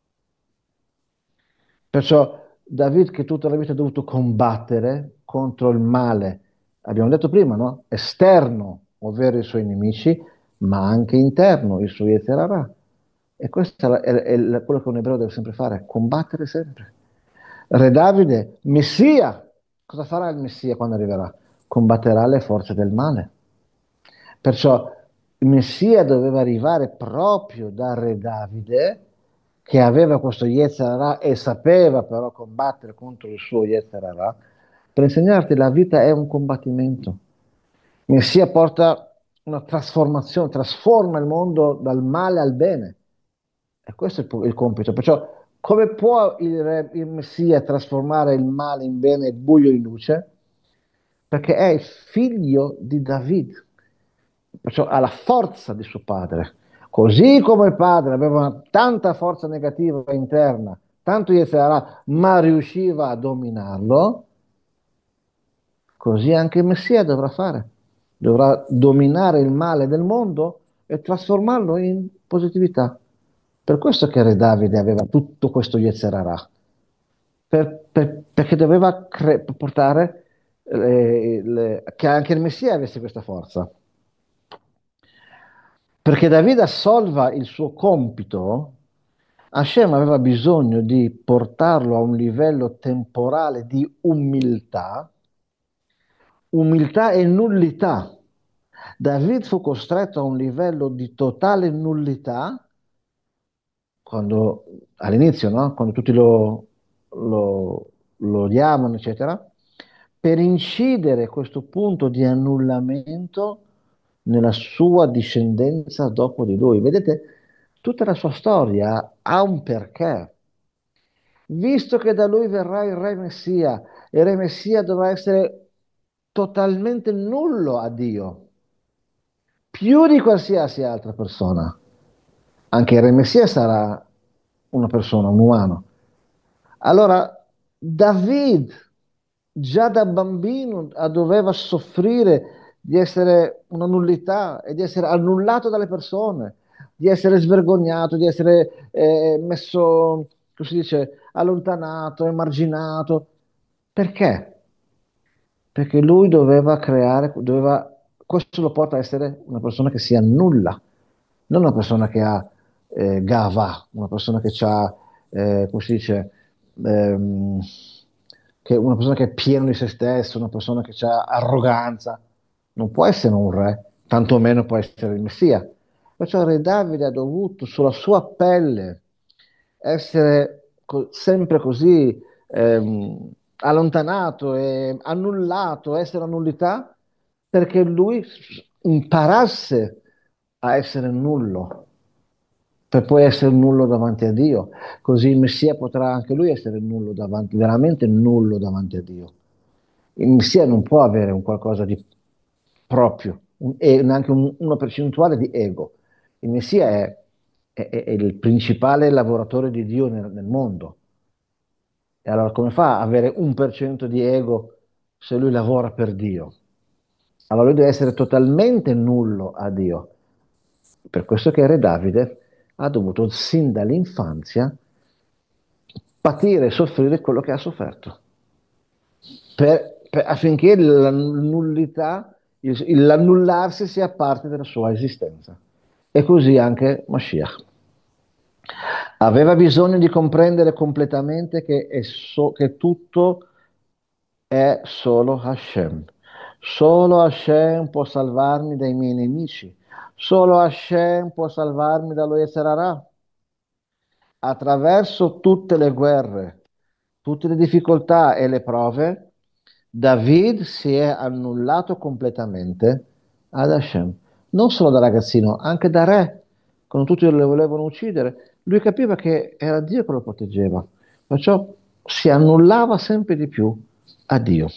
Perciò David che tutta la vita ha dovuto combattere contro il male, abbiamo detto prima, no? Esterno, ovvero i suoi nemici, ma anche interno, il suo Yetzer Hara. E questo è quello che un ebreo deve sempre fare, combattere sempre. Re Davide, Messia, cosa farà il Messia quando arriverà? Combatterà le forze del male. Perciò il Messia doveva arrivare proprio da Re Davide, che aveva questo Yetzer Hara e sapeva però combattere contro il suo Yetzer Hara, per insegnarti la vita è un combattimento. Il Messia porta una trasformazione, trasforma il mondo dal male al bene. E questo è il compito. Perciò, come può il Messia trasformare il male in bene e il buio in luce? perché è il figlio di David, perciò ha la forza di suo padre. Così come il padre aveva tanta forza negativa interna, tanto Yetzirah, ma riusciva a dominarlo, così anche il Messia dovrà fare. Dovrà dominare il male del mondo e trasformarlo in positività. Per questo che Re Davide aveva tutto questo Yetzirah, perché doveva portare che anche il Messia avesse questa forza. Perché Davide assolva il suo compito, Hashem aveva bisogno di portarlo a un livello temporale di umiltà, umiltà e nullità. David fu costretto a un livello di totale nullità quando, all'inizio, no? Quando tutti lo odiavano, eccetera, per incidere questo punto di annullamento nella sua discendenza dopo di lui. Vedete, tutta la sua storia ha un perché. Visto che da lui verrà il re Messia dovrà essere totalmente nullo a Dio, più di qualsiasi altra persona. Anche il re Messia sarà una persona, un umano. Allora, David già da bambino doveva soffrire di essere una nullità e di essere annullato dalle persone, di essere svergognato, di essere messo, come si dice, allontanato, emarginato. Perché? Perché lui doveva creare, questo lo porta a essere una persona che si annulla, non una persona che ha gava, una persona che ha, come si dice, ehm, una persona che è piena di se stesso, una persona che ha arroganza. Non può essere un re, tantomeno può essere il Messia. Perciò il re Davide ha dovuto sulla sua pelle essere sempre così allontanato e annullato, essere a nullità, perché lui imparasse a essere nullo, per poi essere nullo davanti a Dio. Così il Messia potrà anche lui essere nullo davanti, veramente nullo davanti a Dio. Il Messia non può avere un qualcosa di proprio, e neanche una percentuale di ego. Il Messia è il principale lavoratore di Dio nel mondo. E allora come fa ad avere 1% di ego se lui lavora per Dio? Allora lui deve essere totalmente nullo a Dio. Per questo che Re Davide ha dovuto sin dall'infanzia patire e soffrire quello che ha sofferto, affinché la nullità, l'annullarsi sia parte della sua esistenza. E così anche Mashiach. Aveva bisogno di comprendere completamente che tutto è solo Hashem. Solo Hashem può salvarmi dai miei nemici. Solo Hashem può salvarmi dallo Yetzer Hara. Attraverso tutte le guerre, tutte le difficoltà e le prove, David si è annullato completamente ad Hashem. Non solo da ragazzino, anche da re, quando tutti lo volevano uccidere, lui capiva che era Dio che lo proteggeva, perciò si annullava sempre di più a Dio.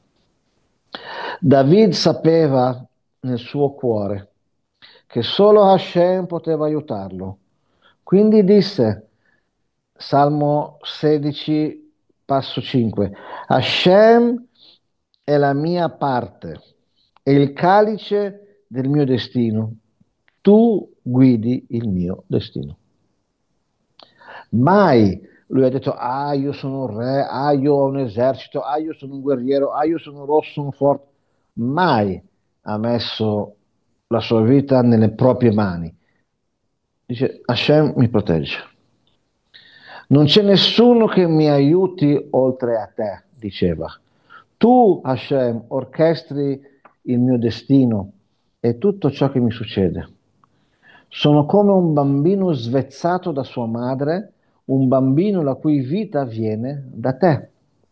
David sapeva nel suo cuore che solo Hashem poteva aiutarlo. Quindi disse, Salmo 16, passo 5, Hashem è la mia parte e il calice del mio destino. Tu guidi il mio destino. Mai lui ha detto, ah, io sono un re, ah, io ho un esercito, ah, io sono un guerriero, ah, io sono rosso, sono forte. Mai ha messo la sua vita nelle proprie mani. Dice, Hashem mi protegge. Non c'è nessuno che mi aiuti oltre a te, diceva. Tu, Hashem, orchestri il mio destino e tutto ciò che mi succede. Sono come un bambino svezzato da sua madre, un bambino la cui vita viene da te.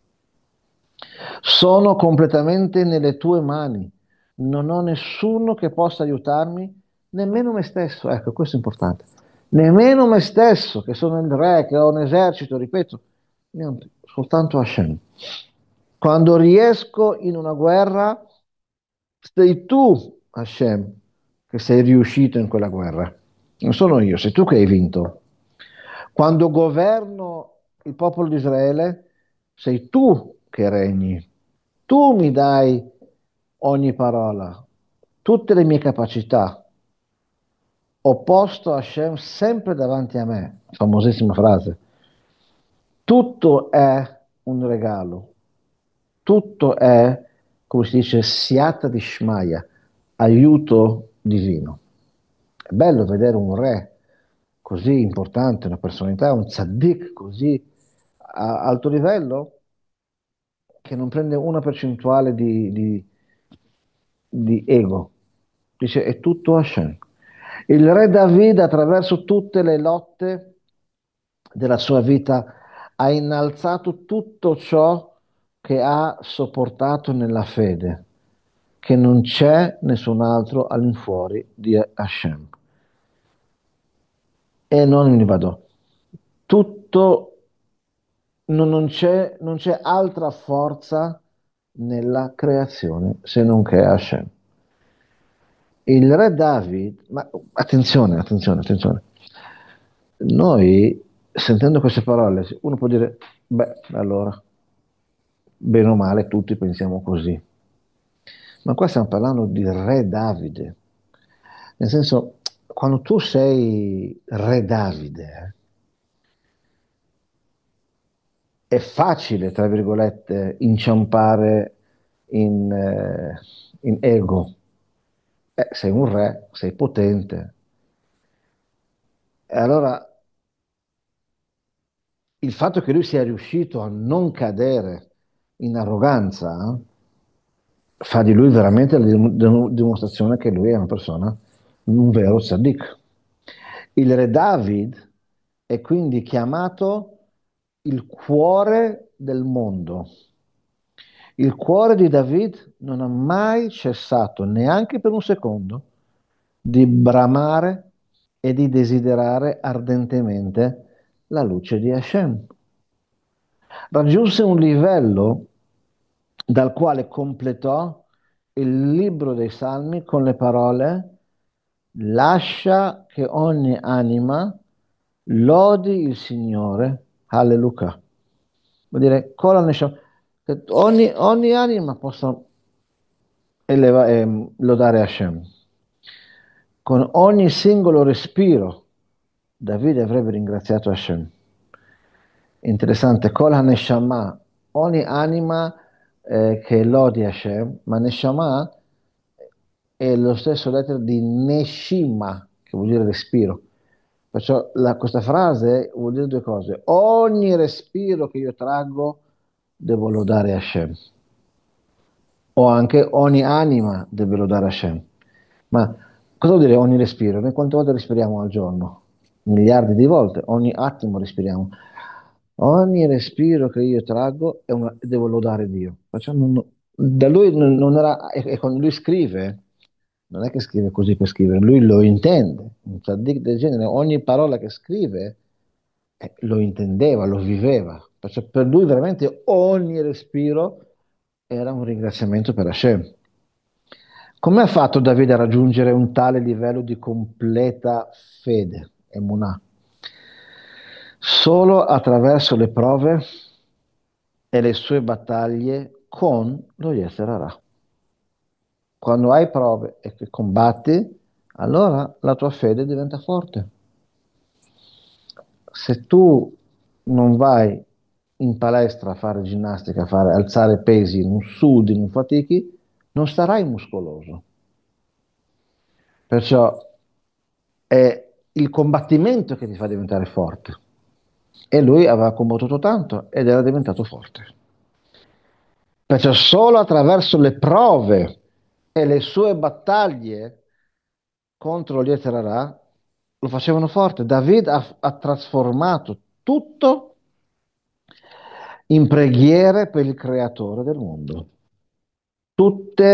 Sono completamente nelle tue mani. Non ho nessuno che possa aiutarmi, nemmeno me stesso. Ecco, questo è importante. Nemmeno me stesso, che sono il re, che ho un esercito, ripeto, niente, soltanto Hashem. Quando riesco in una guerra, sei tu, Hashem, che sei riuscito in quella guerra. Non sono io, sei tu che hai vinto. Quando governo il popolo di Israele, sei tu che regni. Tu mi dai ogni parola, tutte le mie capacità. Ho posto Hashem sempre davanti a me. Famosissima frase. Tutto è un regalo, tutto è, come si dice, siata di Shmaya, aiuto divino. È bello vedere un re così importante, una personalità, un tzaddik così a alto livello, che non prende una percentuale di ego. Dice, è tutto Hashem. Il re David, attraverso tutte le lotte della sua vita, ha innalzato tutto ciò che ha sopportato nella fede, che non c'è nessun altro all'infuori di Hashem. E non mi vado. Tutto, non c'è altra forza nella creazione se non che Hashem. Il re David, ma attenzione, attenzione, attenzione. Noi, sentendo queste parole, uno può dire, beh, allora, bene o male, tutti pensiamo così. Ma qua stiamo parlando di re Davide. Nel senso, quando tu sei re Davide, è facile, tra virgolette, inciampare in ego. Sei un re, sei potente. E allora il fatto che lui sia riuscito a non cadere in arroganza fa di lui veramente la dimostrazione che lui è una persona, un vero tzaddik. Il re David è quindi chiamato il cuore del mondo. Il cuore di David non ha mai cessato, neanche per un secondo, di bramare e di desiderare ardentemente la luce di Hashem. Raggiunse un livello dal quale completò il libro dei Salmi con le parole: lascia che ogni anima lodi il Signore, alleluia. Vuol dire, che ogni anima possa lodare Hashem. Con ogni singolo respiro, Davide avrebbe ringraziato Hashem. Interessante, Kol HaNeshama, ogni anima che lodi Hashem, ma Neshama è lo stesso lettera di Neshima, che vuol dire respiro. Perciò questa frase vuol dire due cose. Ogni respiro che io traggo devo lodare Hashem. O anche ogni anima deve lodare Hashem. Ma cosa vuol dire ogni respiro? Noi quante volte respiriamo al giorno? Miliardi di volte, ogni attimo respiriamo. Ogni respiro che io traggo devo lodare Dio. Perciò da lui non era, e quando lui scrive, non è che scrive così per scrivere, lui lo intende. Un tzaddik del genere, ogni parola che scrive, lo intendeva, lo viveva. Perciò per lui veramente ogni respiro era un ringraziamento per Hashem. Come ha fatto Davide a raggiungere un tale livello di completa fede, emunah? Solo attraverso le prove e le sue battaglie con lo Yetzer Hara. Quando hai prove e che combatti, allora la tua fede diventa forte. Se tu non vai in palestra a fare ginnastica, a fare alzare pesi, non sudi, non fatichi, non sarai muscoloso. Perciò è il combattimento che ti fa diventare forte. E lui aveva combattuto tanto ed era diventato forte. Perciò solo attraverso le prove e le sue battaglie contro gli Eterarà lo facevano forte. David ha trasformato tutto in preghiere per il creatore del mondo. Tutte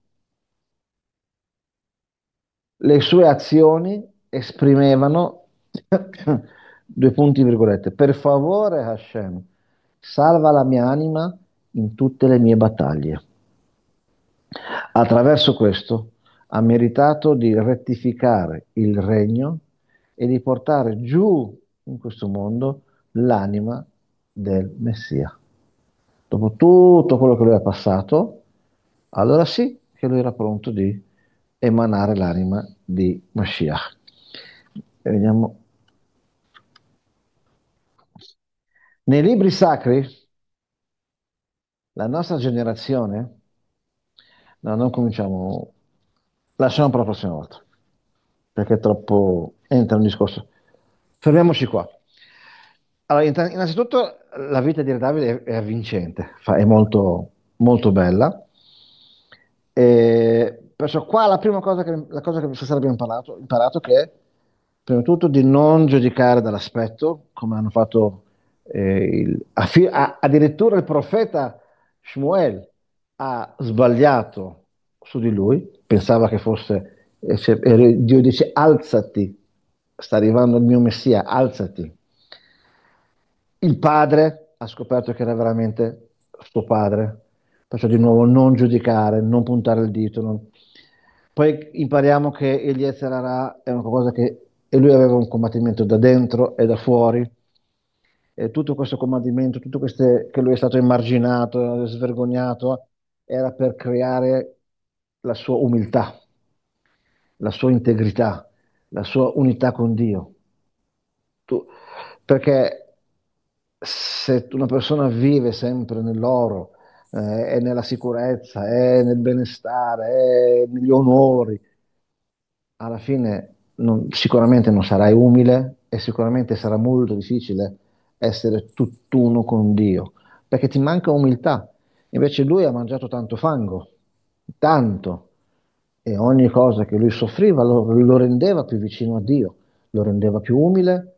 le sue azioni esprimevano due punti virgolette. Per favore, Hashem, salva la mia anima in tutte le mie battaglie. Attraverso questo ha meritato di rettificare il regno e di portare giù in questo mondo l'anima del Messia. Dopo tutto quello che lui ha passato, allora sì che lui era pronto di emanare l'anima di Mashiach. E vediamo. Nei libri sacri, la nostra generazione, no, non cominciamo, lasciamo per la prossima volta, perché è troppo, entra un discorso. Fermiamoci qua. Allora, innanzitutto la vita di Re Davide è avvincente, è molto, molto bella. E perciò qua la cosa che stasera abbiamo imparato che prima di tutto di non giudicare dall'aspetto, come hanno fatto addirittura il profeta Shmuel ha sbagliato su di lui, pensava che fosse, Dio dice alzati, sta arrivando il mio Messia, alzati. Il padre ha scoperto che era veramente suo padre, perciò di nuovo non giudicare, non puntare il dito. Poi impariamo che Eliezer Ara è una cosa che e lui aveva un combattimento da dentro e da fuori, e tutto questo combattimento, tutto che lui è stato emarginato, svergognato, era per creare la sua umiltà, la sua integrità, la sua unità con Dio. Tu- perché se una persona vive sempre nell'oro, è nella sicurezza, è nel benestare, è negli onori, alla fine sicuramente non sarai umile e sicuramente sarà molto difficile essere tutt'uno con Dio, perché ti manca umiltà. Invece lui ha mangiato tanto fango, tanto, e ogni cosa che lui soffriva lo rendeva più vicino a Dio, lo rendeva più umile,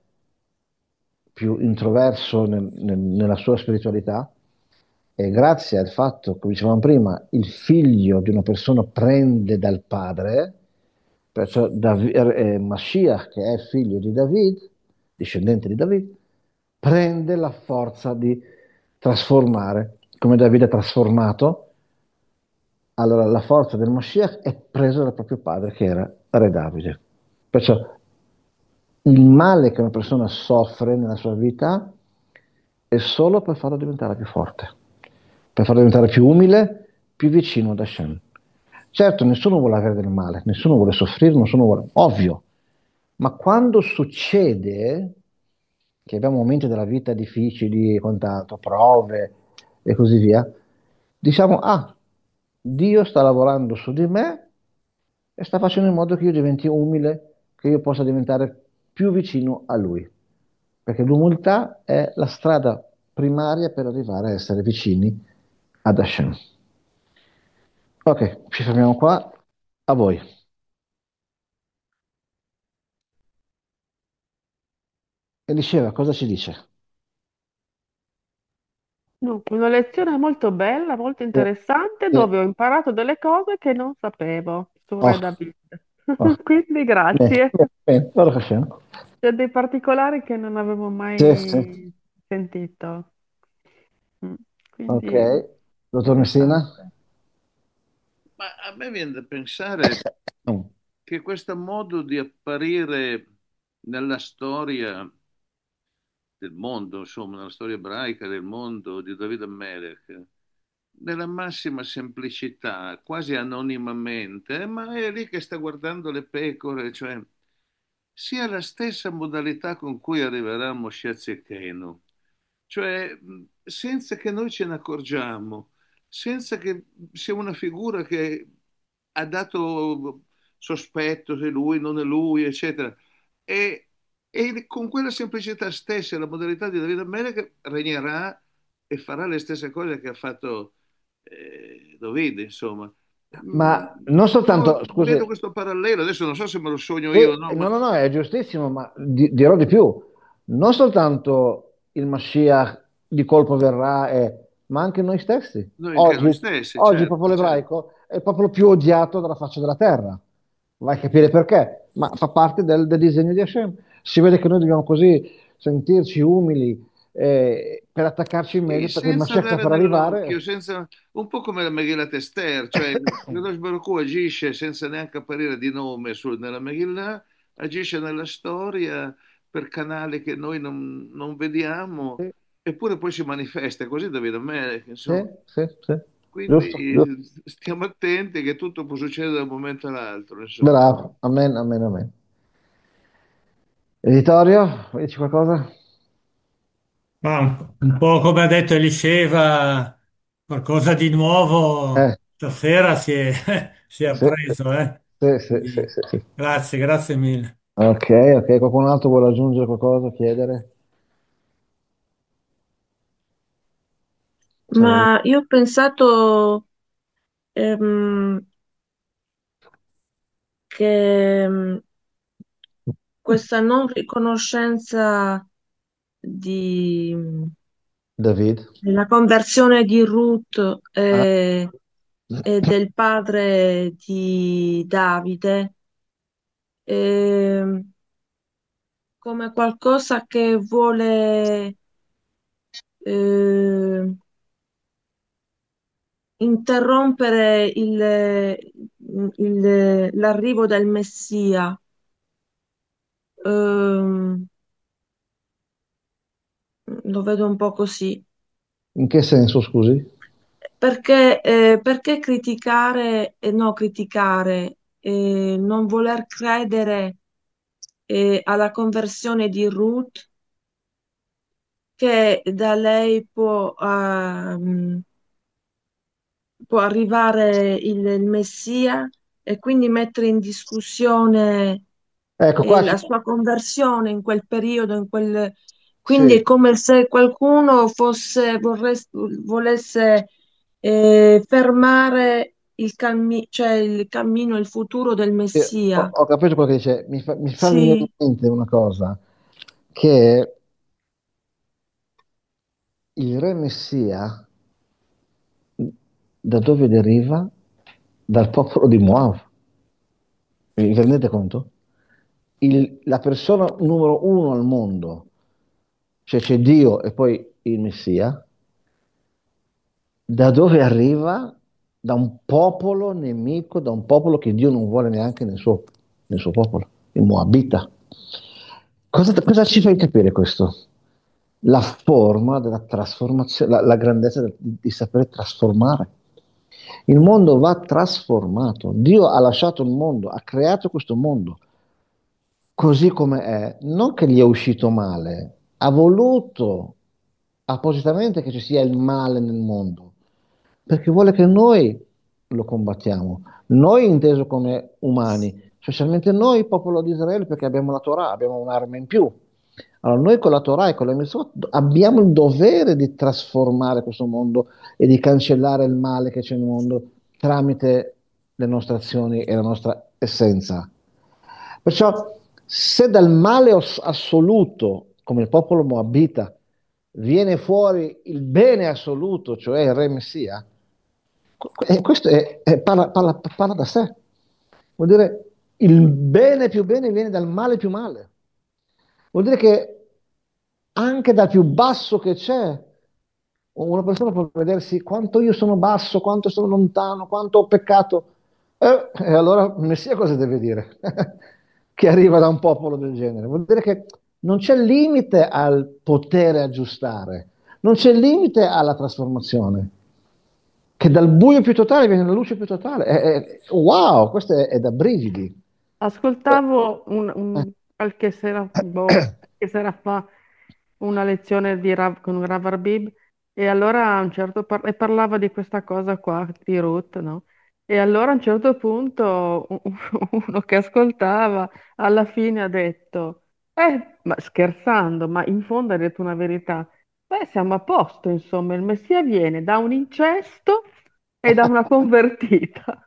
più introverso nella sua spiritualità e grazie al fatto, come dicevamo prima, il figlio di una persona prende dal padre, perciò Mashiach, che è figlio di David, discendente di David, prende la forza di trasformare, come David è trasformato, allora la forza del Mashiach è presa dal proprio padre che era Re Davide. Perciò il male che una persona soffre nella sua vita è solo per farlo diventare più forte, per farlo diventare più umile, più vicino ad Hashem. Certo, nessuno vuole avere del male, nessuno vuole soffrire, nessuno vuole, ovvio, ma quando succede che abbiamo momenti della vita difficili e quant'altro, prove e così via, diciamo, ah, Dio sta lavorando su di me e sta facendo in modo che io diventi umile, che io possa diventare più vicino a Lui. Perché l'umiltà è la strada primaria per arrivare a essere vicini ad Hashem. Ok, ci fermiamo qua. A voi. Elisceva, cosa ci dice? Dunque, una lezione molto bella, molto Sì, interessante, sì. dove ho imparato delle cose che non sapevo su Oh, Re David. oh. Quindi Bene, grazie. bene, bene. Baruch Hashem. C'è dei particolari che non avevo Sì, sì. mai sentito. Mm. Ok. Quindi Dottor Messina? interessante. Ma a me viene da pensare Mm. che questo modo di apparire nella storia del mondo, insomma, nella storia ebraica del mondo di Davide Melech, nella massima semplicità, quasi anonimamente, ma è lì che sta guardando le pecore, cioè sia la stessa modalità con cui arriverà Moshe Zedekenu, cioè senza che noi ce ne accorgiamo, senza che sia una figura che ha dato sospetto se lui non è lui, eccetera. E, e con quella semplicità stessa, la modalità di Davide Melech regnerà e farà le stesse cose che ha fatto Davide, insomma. Ma non Io soltanto, scusi, vedo questo parallelo, adesso non so se me lo sogno sì, io o no, no, ma no, no, è giustissimo, ma dirò di più. Non soltanto il Mashiach di colpo verrà, ma anche noi stessi. noi anche noi Oggi, stessi, oggi il certo, popolo certo. ebraico è il popolo più odiato dalla faccia della terra. Vai a capire perché, ma fa parte del disegno di Hashem. Si vede che noi dobbiamo così sentirci umili, per attaccarci Sì, meglio, perché il senza Mashiach sta dare per nell'occhio, arrivare. senza, un po' come la Megillat Esther, cioè Kadosh Baruch Hu agisce senza neanche apparire di nome nella Megillah, agisce nella storia per canali che noi non vediamo, Sì, eppure poi si manifesta, così Davide Melech, sì, insomma. sì, sì. Giusto, giusto. Quindi stiamo attenti che tutto può succedere da un momento all'altro, insomma. Bravo, amen, amen, amen. Editorio, vuoi dirci qualcosa? Ma un po' come ha detto Elisceva, qualcosa di nuovo Eh, stasera si è sì, appreso, eh? sì, sì, sì, Quindi, sì, sì. grazie, grazie mille. Ok, ok, qualcun altro vuole aggiungere qualcosa, chiedere? Salve. Ma io ho pensato ehm, che questa non riconoscenza di, David. della conversione di Ruth Ah, e del padre di Davide ehm, come qualcosa che vuole ehm, interrompere l'arrivo del Messia. Ehm, lo vedo un po' così. in che senso, scusi? Perché criticare e no criticare, non voler credere alla conversione di Ruth, che da lei può arrivare il Messia e quindi mettere in discussione Ecco, qua la sua conversione in quel periodo, quindi sì. è come se qualcuno volesse fermare cioè il cammino, il futuro del Sì, ho, Messia. ho capito quello che dice, mi fa venire in Sì, mente una cosa, che il re Messia da dove deriva? Dal popolo di Moab. Vi rendete conto? La persona numero uno al mondo, cioè c'è Dio e poi il Messia, da dove arriva? Da un popolo nemico, da un popolo che Dio non vuole neanche nel suo popolo, il Moabita. Cosa ci fai capire questo? La forma della trasformazione, la grandezza di sapere trasformare. Il mondo va trasformato. Dio ha lasciato il mondo, ha creato questo mondo così come è, non che gli è uscito male, ha voluto appositamente che ci sia il male nel mondo, perché vuole che noi lo combattiamo, noi inteso come umani, specialmente noi, popolo di Israele, perché abbiamo la Torah, abbiamo un'arma in più. Allora, noi con la Torah e con le Mitzvot abbiamo il dovere di trasformare questo mondo e di cancellare il male che c'è nel mondo tramite le nostre azioni e la nostra essenza. Perciò, se dal male assoluto, come il popolo moabita, viene fuori il bene assoluto, cioè il re Messia, questo parla da sé. Vuol dire il bene più bene viene dal male più male. Vuol dire che anche dal più basso che c'è, una persona può vedersi quanto io sono basso, quanto sono lontano, quanto ho peccato. E allora il Messia cosa deve dire? Che arriva da un popolo del genere. Vuol dire che non c'è limite al potere aggiustare, non c'è limite alla trasformazione, che dal buio più totale viene la luce più totale. Wow, questo è da brividi. Ascoltavo Eh, qualche sera fa una lezione con Rav Arbib e allora a un certo e parlava di questa cosa qua di Ruth, no? E allora a un certo punto uno che ascoltava alla fine ha detto, ma scherzando, ma in fondo ha detto una verità. Beh, siamo a posto, insomma, il Messia viene da un incesto e da una convertita.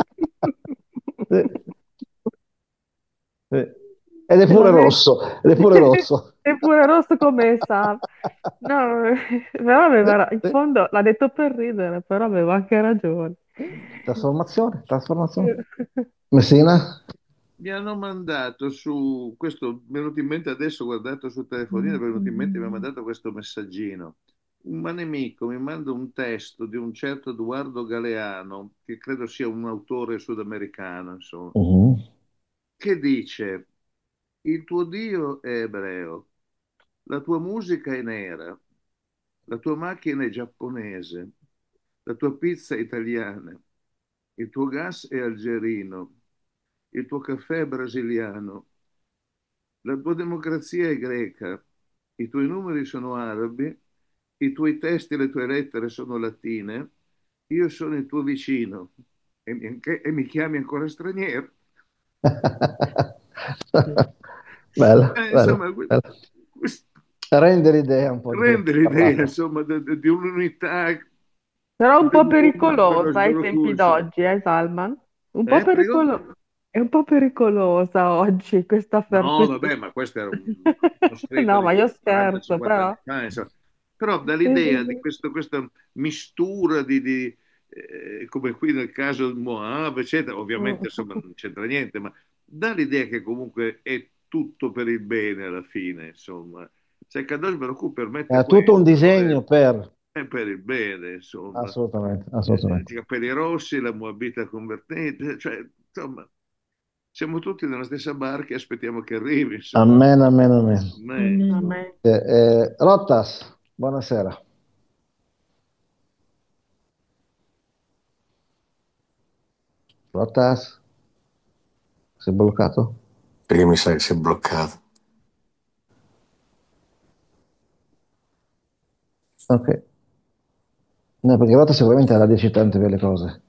sì, sì. Ed è E pure rosso, ed è pure rosso. è pure rosso come sa. No, però Sì, in sì. fondo l'ha detto per ridere, però aveva anche ragione. Trasformazione, trasformazione. Messina? mi hanno mandato su questo, mi è venuto in mente adesso, ho guardato sul telefonino, mi è venuto in mente, mi ha mandato questo messaggino. Un nemico mi manda un testo di un certo Edoardo Galeano, che credo sia un autore sudamericano, insomma, Mhm. che dice: il tuo Dio è ebreo, la tua musica è nera, la tua macchina è giapponese, la tua pizza è italiana, il tuo gas è algerino, il tuo caffè è brasiliano, la tua democrazia è greca, i tuoi numeri sono arabi, i tuoi testi e le tue lettere sono latine, io sono il tuo vicino e mi chiami ancora straniero. Bello, bello, Insomma, bello. questo Rende l'idea un po' di quello che rende ho l'idea, parlato. insomma, di un'unità Però un del po' mondo per lo pericolosa ai tempi sbirro. d'oggi, Salman? Un po' Prego? È un po' pericolosa oggi No, questo... vabbè, ma questo era uno scritto No, di ma io scherzo, 40-50 anni però. fa, insomma. Però Sì, sì, dall'idea di sì. questa mistura come qui nel caso di Moab, eccetera, ovviamente insomma non c'entra niente, ma dà l'idea che comunque è tutto per il bene alla fine, insomma. Se Kadosh Baruch Hu permette È tutto un questo, disegno per... è per il bene, insomma. Assolutamente, assolutamente. I capelli rossi, la Moabita convertente, cioè, insomma, siamo tutti nella stessa barca e aspettiamo che arrivi, insomma. Amen, amen, amen. Insomma. Amen. Rottas, buonasera. Rottas, sei bloccato? Perché mi sa che si è bloccato. Ok. No, perché Rottas sicuramente ha dice tante belle cose.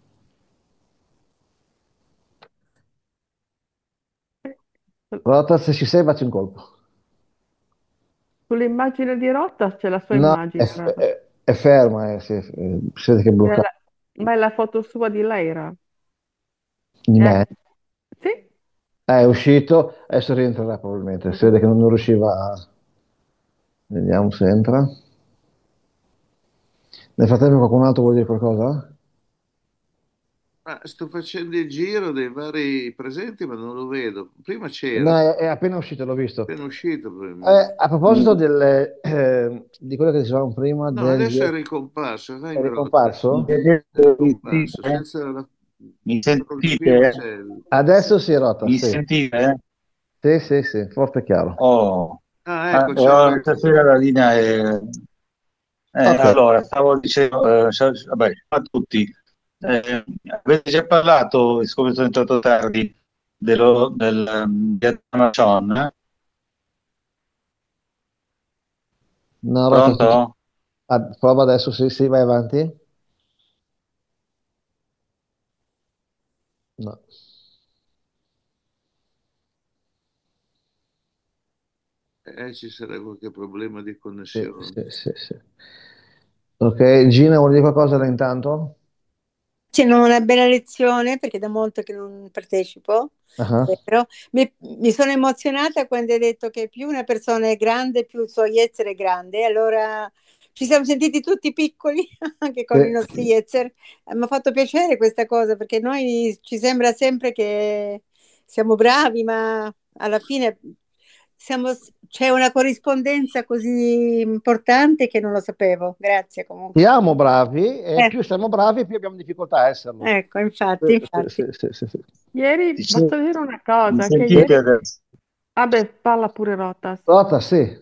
Rottas, se ci sei, facci un colpo. Sull'immagine di Rotta c'è la sua No, immagine, guarda. è ferma, sì, si vede che è bloccato Ma è la foto sua di Leira. di me. Sì, È uscito, adesso rientrerà probabilmente. Si vede che non riusciva a... Vediamo se entra. Nel frattempo qualcun altro vuole dire qualcosa? Ah, sto facendo il giro dei vari presenti, ma non lo vedo. Prima c'era, No, è appena uscito, l'ho visto. appena uscito probabilmente. A proposito di quello che dicevamo prima No, del adesso è ricomparso, è vai Marotta. ricomparso, È ricomparso, senza la Mi fotografia non sentite? c'è. adesso si è rotta, Mi sì. sentite? Sì, sì, sì, forte e chiaro. Oh, Ah, eccoci adesso. stasera la linea è... Ok, allora, stavo dicendo, vabbè, ciao a tutti. Avete già parlato, siccome sono entrato tardi, di Amazon? no, rotta, Pronto? prova adesso, sì, sì, vai avanti. No, Ci sarà qualche problema di sì, connessione. sì, sì, sì. Ok, Gina, vuoi dire qualcosa da intanto? C'è una bella lezione perché da molto che non partecipo, Ah, però mi sono emozionata quando hai detto che più una persona è grande, più il suo Yetzer è grande. Allora ci siamo sentiti tutti piccoli, anche sì. con i nostri Yetzer. Mi ha fatto piacere questa cosa perché noi ci sembra sempre che siamo bravi, ma alla fine c'è una corrispondenza così importante che non lo sapevo. Grazie comunque. Siamo bravi e Eh, più siamo bravi, più abbiamo difficoltà a esserlo. ecco, infatti, Sì, sì, infatti. sì, sì, sì, sì. ieri, Dice- posso dire una Mi cosa, che sentite ieri... adesso? Vabbè, parla pure Rotas. Rota, sì.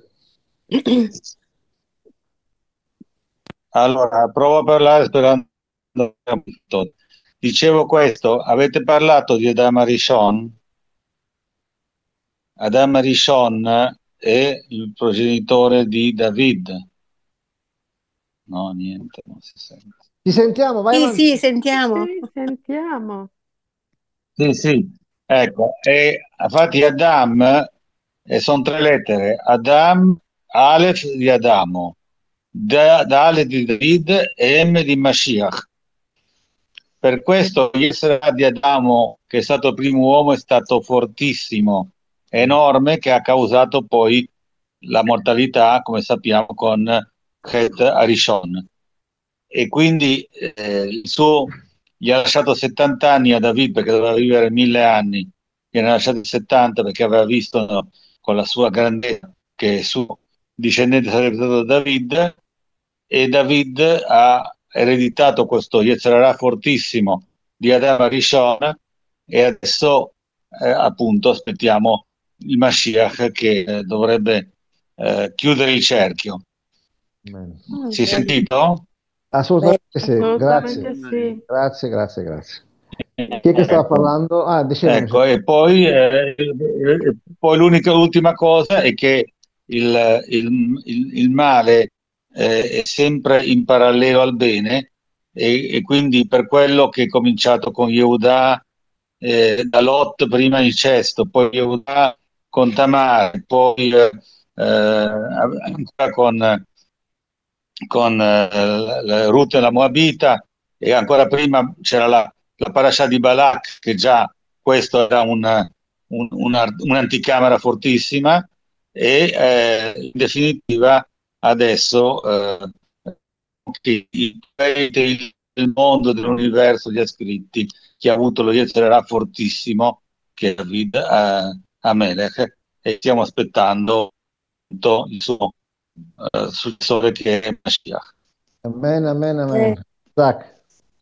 Allora, provo a parlare sperando che ho capito. Dicevo questo, avete parlato di Adama Rishon? Adama Rishon è il progenitore di David. No, niente, non si sente. Ci sentiamo, vai Sì, avanti. sì, sentiamo. Sì, sentiamo. Sì, sì, ecco, e infatti Adam, sono tre lettere, Adam, Aleph di Adamo, Dalet di David e M di Mashiach. Per questo l'Isra di Adamo, che è stato il primo uomo, è stato fortissimo, enorme, che ha causato poi la mortalità, come sappiamo, con Het Arishon. E quindi gli ha lasciato 70 anni a David perché doveva vivere 1000 anni viene lasciato il 70 perché aveva visto, no, con la sua grandezza che il suo discendente sarebbe stato David, e David ha ereditato questo Yetzirah fortissimo di Adam Rishon, e adesso appunto aspettiamo il Mashiach che dovrebbe chiudere il cerchio. Bene. Si è Bene. sentito? Assolutamente sì, Assolutamente grazie, sì. grazie, grazie, grazie. Chi è che stava Ecco. parlando? Ah, dicevami. Ecco, e poi l'ultima cosa è che il male è sempre in parallelo al bene, e quindi per quello che è cominciato con Yehuda, da Lot prima incesto, poi Yehuda con Tamar, poi ancora con Ruth e la Moabita, e ancora prima c'era la parasha di Balak, che già questo era un'anticamera fortissima, e in definitiva adesso che il mondo dell'universo gli ha scritti, chi ha avuto lo Yetzirah fortissimo, che è David Amelech, e stiamo aspettando appunto il suo successore, che è Mashiach. Amen, amen, Eh, amen. Zach,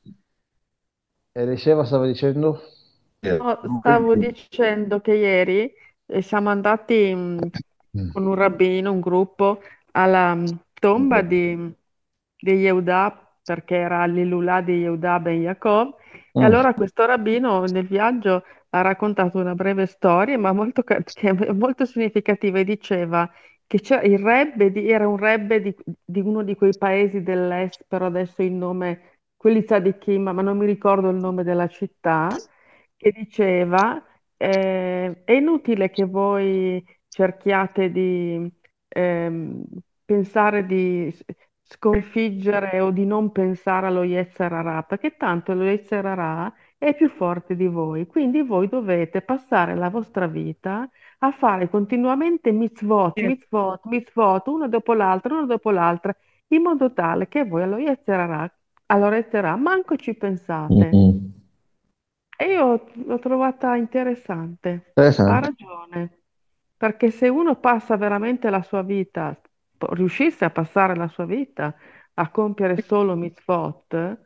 Eliseva stava dicendo? No, stavo dicendo che ieri siamo andati Mm. con un rabbino, un gruppo, alla tomba di Yehuda, perché era l'Ilulà di Yehuda ben Yaakov, e Mm. allora questo rabbino nel viaggio ha raccontato una breve storia, ma molto, che è molto significativa, e diceva che il rebbe era un rebbe di uno di quei paesi dell'est, però adesso il nome, quelli tzadikim, ma non mi ricordo il nome della città, che diceva è inutile che voi cerchiate di ehm, pensare di sconfiggere o di non pensare allo Yetzer Hara, perché tanto lo Yetzer Hara è più forte di voi, quindi voi dovete passare la vostra vita a fare continuamente mitzvot, mitzvot, mitzvot, uno dopo l'altro, in modo tale che voi allo Yetzer Hara manco ci pensate. Mm. E io l'ho trovata interessante. Ha Interessante. ragione, perché se uno passa veramente la sua vita, riuscisse a passare la sua vita a compiere solo mitzvot,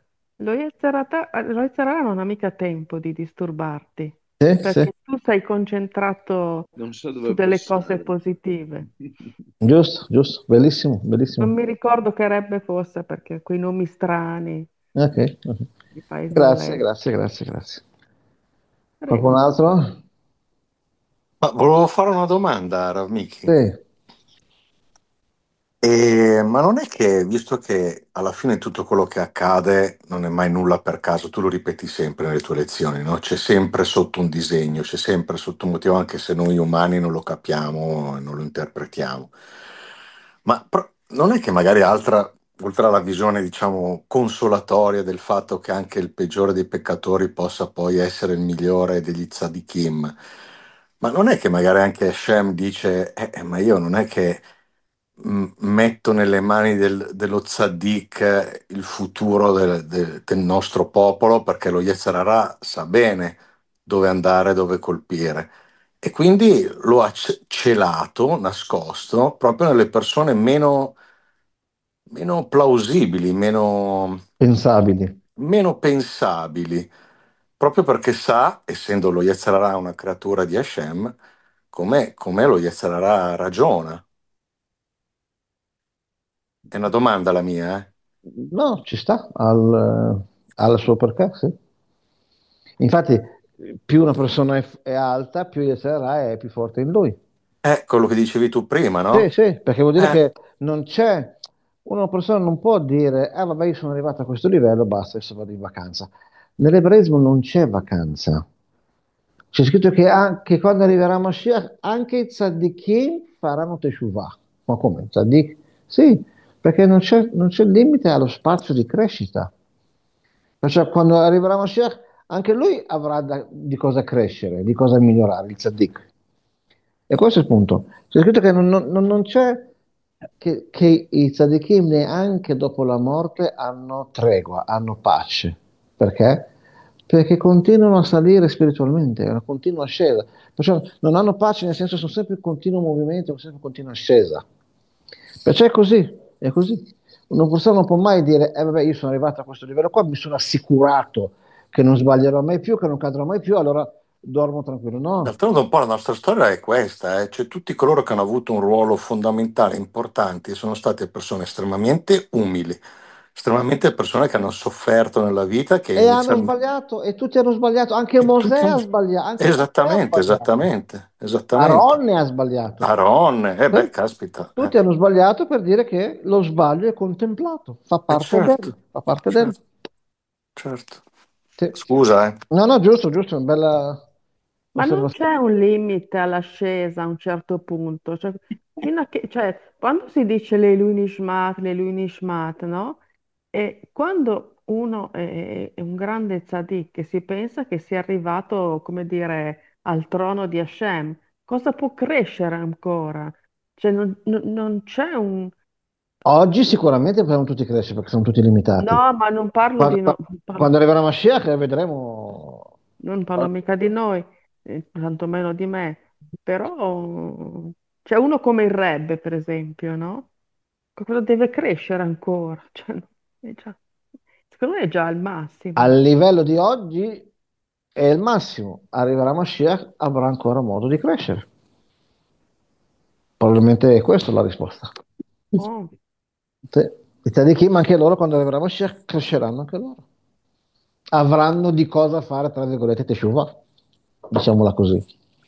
lo Yetzer Hara non ha mica tempo di disturbarti, Sì, sì, perché tu sei concentrato Non so su dove delle cose passare. positive. giusto, giusto, bellissimo, Non bellissimo. mi ricordo che rebbe fosse, perché quei nomi strani Ok, ok. di paesi Grazie, dell'est. grazie, grazie, grazie. Qualcun Prego. altro? Ma volevo fare una domanda, Rav Sì, Miki. Ma non è che, visto che alla fine tutto quello che accade non è mai nulla per caso, tu lo ripeti sempre nelle tue lezioni, no? C'è sempre sotto un disegno, c'è sempre sotto un motivo, anche se noi umani non lo capiamo e non lo interpretiamo. Ma non è che magari oltre alla visione, diciamo, consolatoria del fatto che anche il peggiore dei peccatori possa poi essere il migliore degli tzadikim, ma non è che magari anche Hashem dice, ma io non è che metto nelle mani dello tzaddik il futuro del nostro popolo, perché lo Yetzer Hara sa bene dove andare, dove colpire. E quindi lo ha celato, nascosto, proprio nelle persone meno plausibili, pensabili. meno pensabili, proprio perché sa, essendo lo Yetzer Hara una creatura di Hashem, com'è lo Yetzer Hara ragiona. È una domanda la mia, eh? No, ci sta al suo perché, sì. Infatti, più una persona è alta, più gli sarà è più forte in lui. È quello che dicevi tu prima, Sì, no? sì, perché vuol dire Eh, che non c'è, una persona non può dire, vabbè, io sono arrivato a questo livello, basta, adesso vado in vacanza. Nell'ebraismo non c'è vacanza. C'è scritto che quando arriverà Mashiach, anche i tzaddikim faranno teshuvah. Ma come? Tzaddik? Sì, perché non c'è limite allo spazio di crescita. Perciò quando arriverà Mashiach, anche lui avrà di cosa crescere, di cosa migliorare, il tzaddik. E questo è il punto. C'è scritto che non c'è che i tzaddikim neanche dopo la morte hanno tregua, hanno pace. Perché? perché continuano a salire spiritualmente, è una continua ascesa. Perciò non hanno pace, nel senso sono sempre in continuo movimento, sempre in continua ascesa. Perciò è così, è così. Una persona non può mai dire, vabbè, io sono arrivato a questo livello qua, mi sono assicurato che non sbaglierò mai più, che non cadrò mai più, allora dormo tranquillo. No, D'altronde un po' la nostra storia è questa, cioè tutti coloro che hanno avuto un ruolo fondamentale, importante, sono state persone estremamente umili, estremamente persone che hanno sofferto nella vita, che e hanno inizialmente... sbagliato, e tutti hanno sbagliato, anche Mosè Tutti ha hanno... sbagliato, anche Mosè ha Esattamente, sbagliato, esattamente, esattamente. Aronne ha sbagliato. Aaron, beh, Sì. caspita, Tutti hanno sbagliato per dire che lo sbaglio è contemplato, fa parte del, certo, fa parte del. certo, certo. Sì. Scusa, No, no, giusto, giusto, una bella Ma non osservazione. c'è un limite all'ascesa a un certo punto. Cioè, fino a che, cioè, quando si dice le lui Nishmat, no? E quando uno è un grande tzaddik e si pensa che sia arrivato, come dire, al trono di Hashem, cosa può crescere ancora? Cioè, non c'è un... Oggi sicuramente possiamo tutti crescere perché sono tutti limitati. No, ma non parlo Quando, di... quando arriverà Mashiach vedremo. non parlo mica di noi, tantomeno di me, però c'è uno come il Rebbe, per esempio, no? Cosa deve crescere ancora? Cioè, secondo me è già al massimo. Al livello di oggi è il massimo. Arriverà Mashiach, avrà ancora modo di crescere. Probabilmente è questa la risposta. Oh. Sì. I tzaddikim, ma anche loro, quando arriverà Mashiach, cresceranno anche loro. Avranno di cosa fare, tra virgolette, teshuva, diciamola così.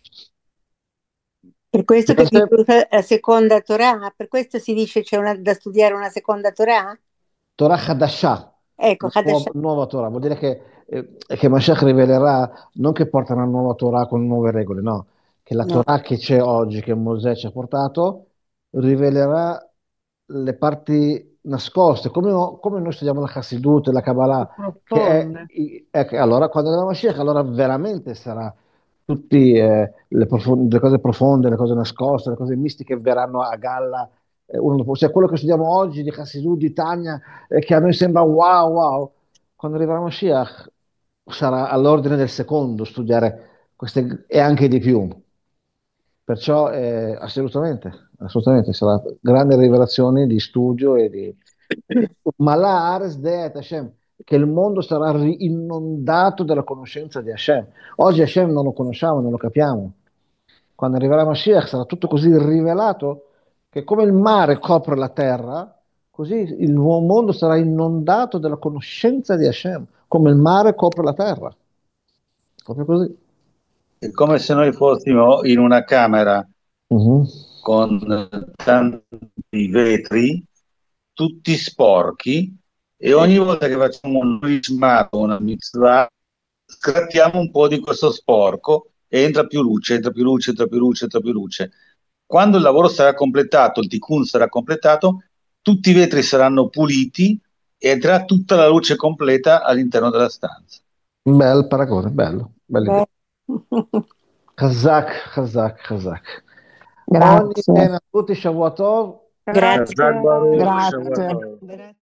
Per questo che Io viene sempre- usa la seconda Torah, per questo si dice c'è da studiare una seconda Torah? Torah Hadashah, Ecco, nuova, Hadassah. nuova Torah, vuol dire che Mashiach rivelerà, non che porta una nuova Torah con nuove regole, no, che la No. Torah che c'è oggi, che Mosè ci ha portato, rivelerà le parti nascoste, come noi studiamo la Chassidut e la Più Kabbalah, profonde. che allora quando arriva Mashiach, allora veramente sarà tutte le cose profonde, le cose nascoste, le cose mistiche verranno a galla uno dopo, cioè quello che studiamo oggi di Chassidut, di Tanya, che a noi sembra wow, wow, quando arriverà Mashiach sarà all'ordine del secondo studiare queste e anche di più. Perciò assolutamente, assolutamente sarà grande rivelazione di studio ma la Ares Deet Hashem, che il mondo sarà inondato dalla conoscenza di Hashem. Oggi Hashem non lo conosciamo, non lo capiamo. Quando arriverà Mashiach sarà tutto così rivelato che come il mare copre la terra, così il nuovo mondo sarà inondato dalla conoscenza di Hashem, come il mare copre la terra. Proprio così. È come se noi fossimo in una camera Mhm. con tanti vetri, tutti sporchi, e ogni Sì. volta che facciamo un rismato, una mitzvah, scrattiamo un po' di questo sporco e entra più luce, entra più luce, entra più luce, entra più luce. Quando il lavoro sarà completato, il tikkun sarà completato, tutti i vetri saranno puliti e entrerà tutta la luce completa all'interno della stanza. Bel paragone, bello, bella idea. Beh. Chazak, Chazak, Chazak. Ogni Grazie, bene a tutti, Shavua Tov. Grazie. Chazak Baruch, Grazie. grazie. Shabbat Tov. Grazie.